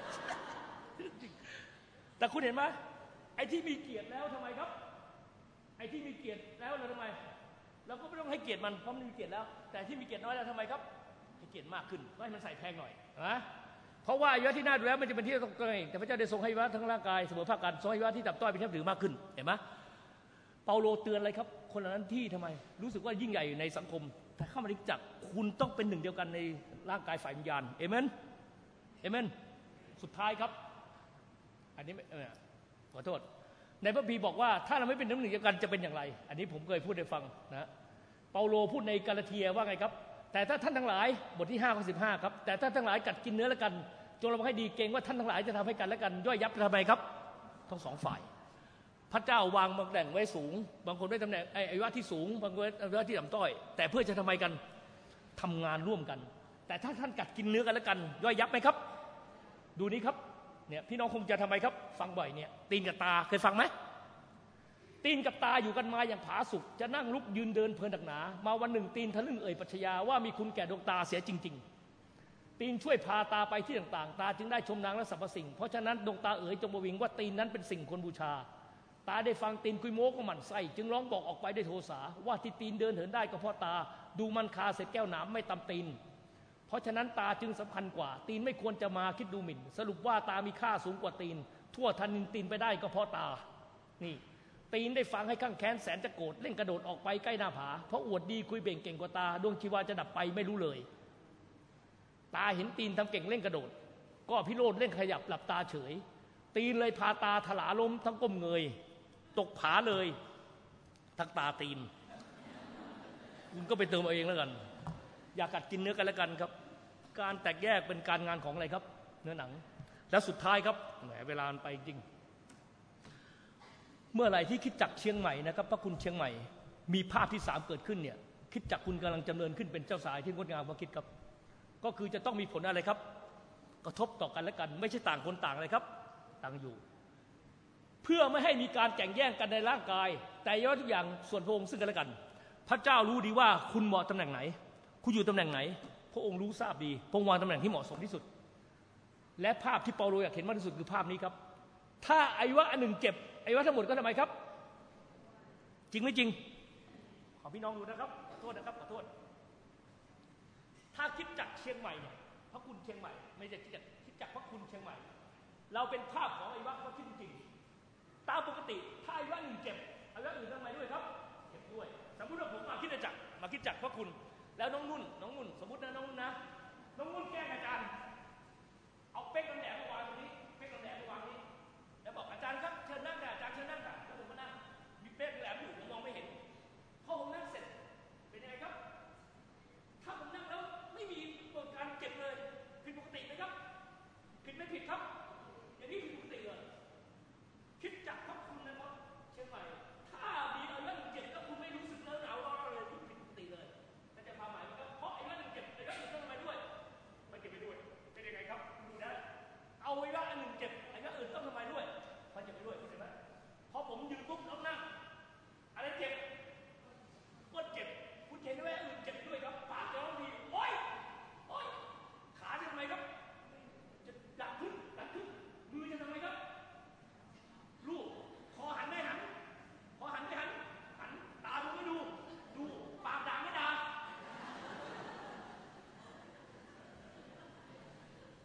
แต่คุณเห็นไหมไอ้ที่มีเกียรติแล้วทำไมครับไอ้ที่มีเกียรติแล้วเราทำไมเราก็ไม่ต้องให้เกียรติมันเพราะมันมีเกียรติแล้วแต่ที่มีเกียรติน้อยแล้วทำไมครับให้เกียรติมากขึ้นก็ให้มันใส่แพงหน่อยนะเพราะว่าอวัยวะที่น่าดูแล้วมันจะเป็นที่ต้องเกรงแต่พระเจ้าได้ทรงให้อวัยวะทั้งร่างกายเสมอภาคกันทรงให้อวัยวะที่ต่ำต้อยเป็นที่ถือมากขึ้นเห็นไหมเปาโลเตือนอะไรครับคนเหล่านั้นที่ทำไมรู้สึกว่ายิ่งใหญ่ในสังคมแต่เข้ามาในจักรคุณต้องเป็นหนึ่งเดียวกันในร่างกายฝ่ายวิญญาณเอเมนเอเมนสุดท้ายครับอันนี้ขอโทษในพระบีบอกว่าถ้าเราไม่เป็นหนึ่งเดียวกันจะเป็นอย่างไรอันนี้ผมเคยพูดให้ฟังนะเปาโลพูดในกาลาเทียว่าไงครับแต่ถ้าท่านทั้งหลายบทที่5 ข้อ 15ครับแต่ถ้าทั้งหลายกัดกินเนื้อและกันจงระวังให้ดีเกรงว่าท่านทั้งหลายจะทำให้กันและกันย่อยยับทำไมครับทั้งสองฝ่ายพระเจ้าวางตำแหน่งไว้สูงบางคนได้ตำแหน่งอวัยวะที่สูงบางคนอวัยวะที่ต่ำต้อยแต่เพื่อจะทำไมกันทำงานร่วมกันแต่ถ้าท่านกัดกินเนื้อกันและกันย่อยยับไหมครับดูนี้ครับเนี่ยพี่น้องคงจะทำไมครับฟังบ่อยเนี่ยตีนกับตาเคยฟังไหมตีนกับตาอยู่กันมาอย่างผาสุกจะนั่งลุกยืนเดินเพลินหนักหนามาวันหนึ่งตีนทะลึ่งเอ่ยปรัชญาว่ามีคุณแก่ดวงตาเสียจริงๆตีนช่วยพาตาไปที่ต่างๆตาจึงได้ชมนางและสรรพสิ่งเพราะฉะนั้นดวงตาเอ๋ยจงบวิงว่าตีนนั้นเป็นสิ่งควรบูชาตาได้ฟังตีนคุยโม้ก็หมั่นไส้จึงร้องบอกออกไปด้วยโทสาว่าที่ตีนเดินเหินได้ก็เพราะตาดูมันคาเศษแก้วหนามไม่ตำตีนเพราะฉะนั้นตาจึงสำคัญกว่าตีนไม่ควรจะมาคิดดูหมิ่นสรุปว่าตามีค่าสูงกว่าตีนทั่วทันตีนไปได้ก็เพราะตานี่ตีนได้ฟังให้ข้างแค้นแสนจะโกรธเล่นกระโดดออกไปใกล้หน้าผาเพราะอวดดีคุยเบ่งเก่งกว่าตาดวงชีวาจะดับไปไม่รู้เลยตาเห็นตีนทำเก่งเล่นกระโดดก็พิโรธเล่นขยับหลับตาเฉยตีนเลยพาตาถลาล้มทั้งก้มเงยตกผาเลยทั้งตาตีนคุณก็ไปเติมเอาเองแล้วกันอย่ากัดกินเนื้อกันแล้วกันครับการแตกแยกเป็นการงานของอะไรครับเนื้อหนังและสุดท้ายครับแหมเวลาไปจริงเมื่อไหร่ที่คิดจักเชียงใหม่นะครับพระคุณเชียงใหม่มีภาพที่3เกิดขึ้นเนี่ยคิดจักคุณกำลังจำเริญขึ้นเป็นเจ้าสายที่งดงามกว่าคิดครับก็คือจะต้องมีผลอะไรครับกระทบต่อกันและกันไม่ใช่ต่างคนต่างอะไรครับต่างอยู่เพื่อไม่ให้มีการแข่งแย่งกันในร่างกายแต่ย่อทุกอย่างส่วนพระองค์ซึ่งกันและกันพระเจ้ารู้ดีว่าคุณเหมาะตำแหน่งไหนคุณอยู่ตำแหน่งไหนพระองค์รู้ทราบดีพระองค์วางตำแหน่งที่เหมาะสมที่สุดและภาพที่เปาโลอยากเห็นมากที่สุดคือภาพนี้ครับถ้าอวัยวะอันหนึ่งเจ็บอวัยวะทั้งหมดก็ทำไมครับจริงไม่จริงขอพี่น้องดูนะครับขอโทษนะครับขอโทษถ้าคิดจักเชียงใหม่เนี่ยพระคุณเชียงใหม่ไม่ใช่คิดจักพระคุณเชียงใหม่เราเป็นภาพของอวัยวะเขาคิดจริงตามปกติถ้าอวัยวะหนึ่งเจ็บอวัยวะอื่นทำไมด้วยครับเจ็บด้วยสมมติว่าผมมาคิดจักพระคุณแล้วน้องนุ่นสมมตินะน้องนุ่นแกล้งอาจารย์เอาเป๊กกันแดดมาวางตรงนี้เป๊กกันแดดมาวางนี้แล้วบอกอาจารย์ครับเชิญนั่งค่ะอาจารย์เชิญนั่งค่ะแล้วผมมานั่งมีเป๊กแหลมอยู่ผมมองไม่เห็นพอผมนั่งเสร็จเป็นยังไงครับถ้าผมนั่งแล้วไม่มีเกิดการเจ็บเลย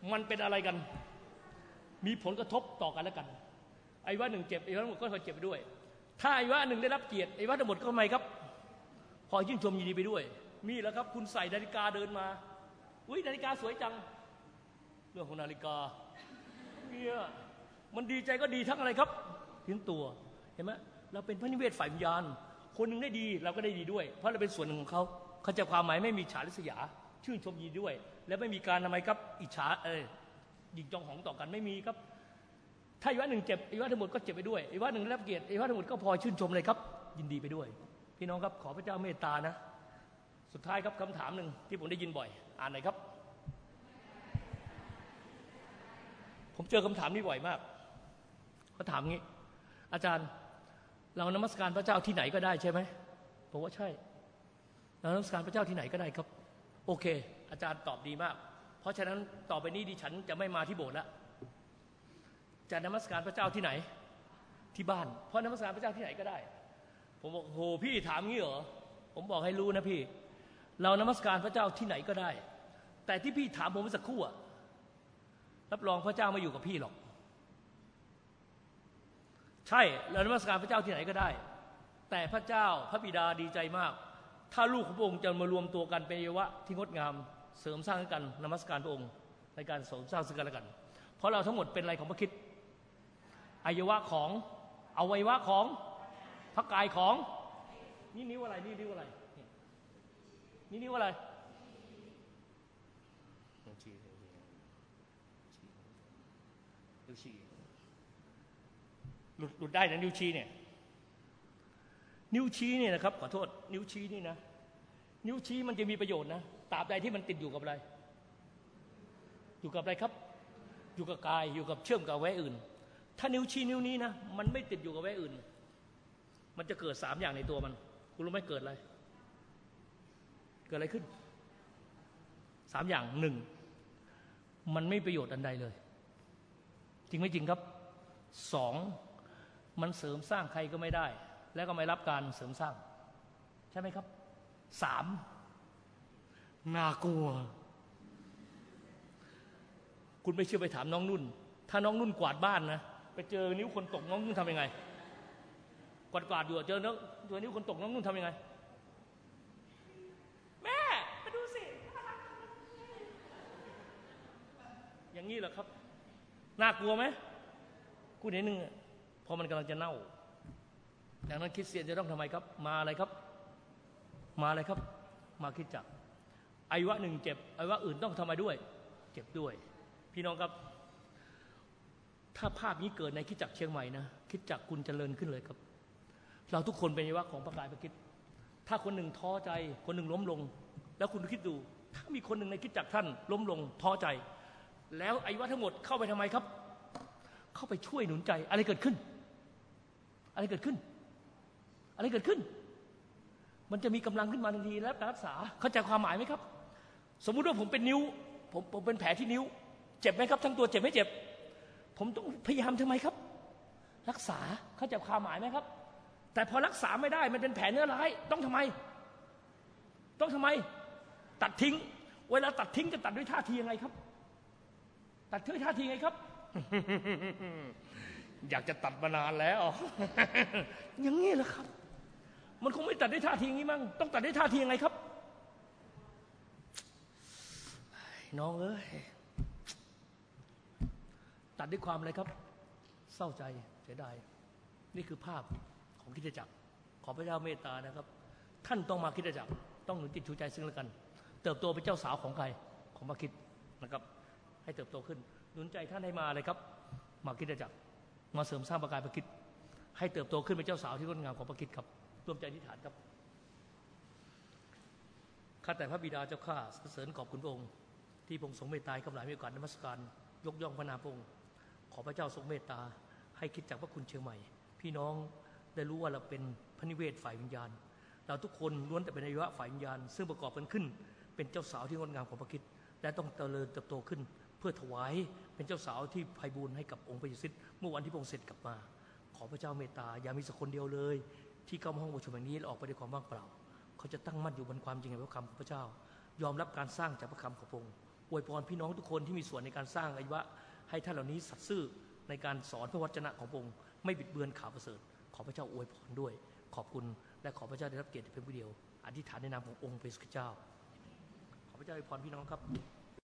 มันเป็นอะไรกันมีผลกระทบต่อกันและกันอวัยวะหนึ่งเจ็บอวัยวะทั้งหมดก็พอเจ็บไปด้วยถ้าอวัยวะหนึ่งได้รับเกียรติอวัยวะทั้งหมดก็ทำไมครับพอชื่นชมยินดีไปด้วยมีแล้วครับคุณใส่นาฬิกาเดินมาอุ้ยนาฬิกาสวยจังเรื่องของนาฬิกาเนี่ยมันดีใจก็ดีทั้งอะไรครับทั้งตัวเห็นไหมเราเป็นพระนิเวศฝ่ายวิญญาณคนหนึ่งได้ดีเราก็ได้ดีด้วยเพราะเราเป็นส่วนหนึ่งของเขาเขาจะความหมายไม่มีฉาริษยาชื่นชมยินดีด้วยและไม่มีการทำไมครับอิจฉายิงจองหองต่อกันไม่มีครับถ้าอวัยวะหนึ่งเจ็บอวัยวะทั้งหมดก็เจ็บไปด้วยอวัยวะหนึ่งได้รับเกียรติอวัยวะทั้งหมดก็พอชื่นชมเลยครับยินดีไปด้วยพี่น้องครับขอพระเจ้าเมตตานะสุดท้ายครับคำถามหนึ่งที่ผมได้ยินบ่อยอ่านหน่อยครับผมเจอคำถามนี้บ่อยมากเขาถามงี้อาจารย์เรานมัสการพระเจ้าที่ไหนก็ได้ใช่ไหมผมว่าใช่เรานมัสการพระเจ้าที่ไหนก็ได้ครับโอเคอาจารย์ตอบดีมากเพราะฉะนั้นต่อไปนี้ดิฉันจะไม่มาที่โบสถ์แล้วจะนมัสการพระเจ้าที่ไหนที่บ้านเพราะนมัสการพระเจ้าที่ไหนก็ได้ผมบอกโหพี่ถามงี้เหรอผมบอกให้รู้นะพี่เรานมัสการพระเจ้าที่ไหนก็ได้แต่ที่พี่ถามผมเมื่อสักครู่รับรองพระเจ้าไม่อยู่กับพี่หรอกใช่เรานมัสการพระเจ้าที่ไหนก็ได้แต่พระเจ้าพระบิดาดีใจมากถ้าลูกของพระองค์จะมารวมตัวกันเป็นอวัยวะที่งดงามเสริมสร้างกันนมัสการพระองค์ในการเสริมสร้างซึ่งกันและกันเพราะเราทั้งหมดเป็นอะไรของพระคริสต์อวัยวะของอวัยวะของพระกายของนี่นิ้วอะไรนี่นิ้วอะไรนี่นิ้วอะไรนิ้วชี้หลุดได้นะนิ้วชี้เนี่ยนิ้วชี้เนี่ยนะครับขอโทษนิ้วชี้นี่นะนิ้วชี้มันจะมีประโยชน์นะตราบใดที่มันติดอยู่กับอะไรอยู่กับอะไรครับอยู่กับกายอยู่กับเชื่อมกับแวะอื่นถ้านิ้วชี้นิ้วนี้นะมันไม่ติดอยู่กับแวะอื่นมันจะเกิด3อย่างในตัวมันคุณรู้ไหมเกิดอะไรเกิดอะไรขึ้น3อย่าง1มันไม่ประโยชน์อันใดเลยจริงไม่จริงครับ2มันเสริมสร้างใครก็ไม่ได้และก็ไม่รับการเสริมสร้างใช่ไหมครับ3น่ากลัวคุณไม่เชื่อไปถามน้องนุ่นถ้าน้องนุ่นกวาดบ้านนะไปเจอนิ้วคนตกน้องนุ่นทำยังไงกวาดอยู่เจอนิ้วคนตกน้องนุ่นทำยังไงแม่มาดูสิอย่างนี้เหรอครับน่ากลัวไหมกูนิดนึงพอมันกำลังจะเน่าดังนั้นคริสเตียนจะต้องทำไมครับมาอะไรครับมาอะไรครับมาคริสตจักรอวัยวะหนึ่งเจ็บอวัยวะอื่นต้องทำไมด้วยเจ็บด้วยพี่น้องครับถ้าภาพนี้เกิดในคริสตจักรเชียงใหม่นะคริสตจักรคุณเจริญขึ้นเลยครับเราทุกคนเป็นอวัยวะของพระกายพระคริสต์ถ้าคนหนึ่งท้อใจคนหนึ่งล้มลงแล้วคุณคิดดูถ้ามีคนหนึ่งในคริสตจักรท่านล้มลงท้อใจแล้วอวัยวะทั้งหมดเข้าไปทำไมครับเข้าไปช่วยหนุนใจอะไรเกิดขึ้นอะไรเกิดขึ้นอะไรเกิดขึ้นมันจะมีกำลังขึ้นมาทันทีและการรักษาเข้าใจความหมายไหมครับสมมุติว่าผมเป็นนิ้วผมเป็นแผลที่นิ้วเจ็บไหมครับทั้งตัวเจ็บไม่เจ็บผมต้องพยายามทำไมครับรักษาเข้าใจความหมายไหมครับแต่พอรักษาไม่ได้มันเป็นแผลเนื้อร้ายต้องทำไมตัดทิ้งเวลาตัดทิ้งจะตัดด้วยท่าทียังไงครับตัดด้วยท่าทีไงครับ อยากจะตัดมานานแล้ว อย่างนี้แหละครับมันคงไม่ตัดด้วยท่าทีอย่างนี้มั้งต้องตัดด้วยท่าทียังไงครับน้องเอ้ยตัดด้วยความอะไรครับเศร้าใจเสียดายนี่คือภาพของคริสตจักรขอพระเจ้าเมตตานะครับท่านต้องมาคริสตจักรต้องหนุนจิตชูใจซึ่งกันและกันเติบโตเป็นเจ้าสาวของใครของพระคริสต์นะครับให้เติบโตขึ้นหนุนใจท่านให้มาเลยครับมาคริสตจักรมาเสริมสร้างประกายพระคริสต์ให้เติบโตขึ้นเป็นเจ้าสาวที่งดงามของพระคริสต์ครับร่วมใจอธิษฐานครับข้าแต่พระบิดาเจ้าข้าสรรเสริญขอบคุณพระองค์ที่พระองค์ทรงเมตตาให้กับหลายมีโอกาสนมัสการยกย่องพระนามพระองค์ขอพระเจ้าทรงเมตตาให้คิดจากพระคุณเชียงใหม่พี่น้องได้รู้ว่าเราเป็นพระนิเวศฝ่ายวิญญาณเราทุกคนล้วนแต่เป็นอวัยวะฝ่ายวิญญาณซึ่งประกอบกันขึ้นเป็นเจ้าสาวที่งดงามของพระคริสต์และต้องเจริญเติบโตขึ้นเพื่อถวายเป็นเจ้าสาวที่ไพบูลย์ให้กับองค์พระเยซูคริสต์เมื่อวันที่พระองค์เสด็จกลับมาขอพระเจ้าเมตตาอย่ามีสักคนเดียวเลยที่เข้ามาห้องประชุมแห่งนี้แล้วออกไปด้วยความว่างเปล่าเขาจะตั้งมั่นอยู่บนความจริงแห่งพระคำของพระเจ้ายอมรับการสร้างจากพระคำของพระองค์อวยพรพี่น้องทุกคนที่มีส่วนในการสร้างอายวะให้ท่านเหล่านี้สัตย์ซื่อในการสอนพระวจนะของพระองค์ไม่บิดเบือนข่าวประเสริฐขอพระเจ้าอวยพรด้วยขอบคุณและขอพระเจ้าได้รับเกียรติเป็นผู้เดียวอธิษฐานในนามขององค์พระเยซูคริสต์เจ้าขอพระเจ้าอวยพรพี่น้องครับ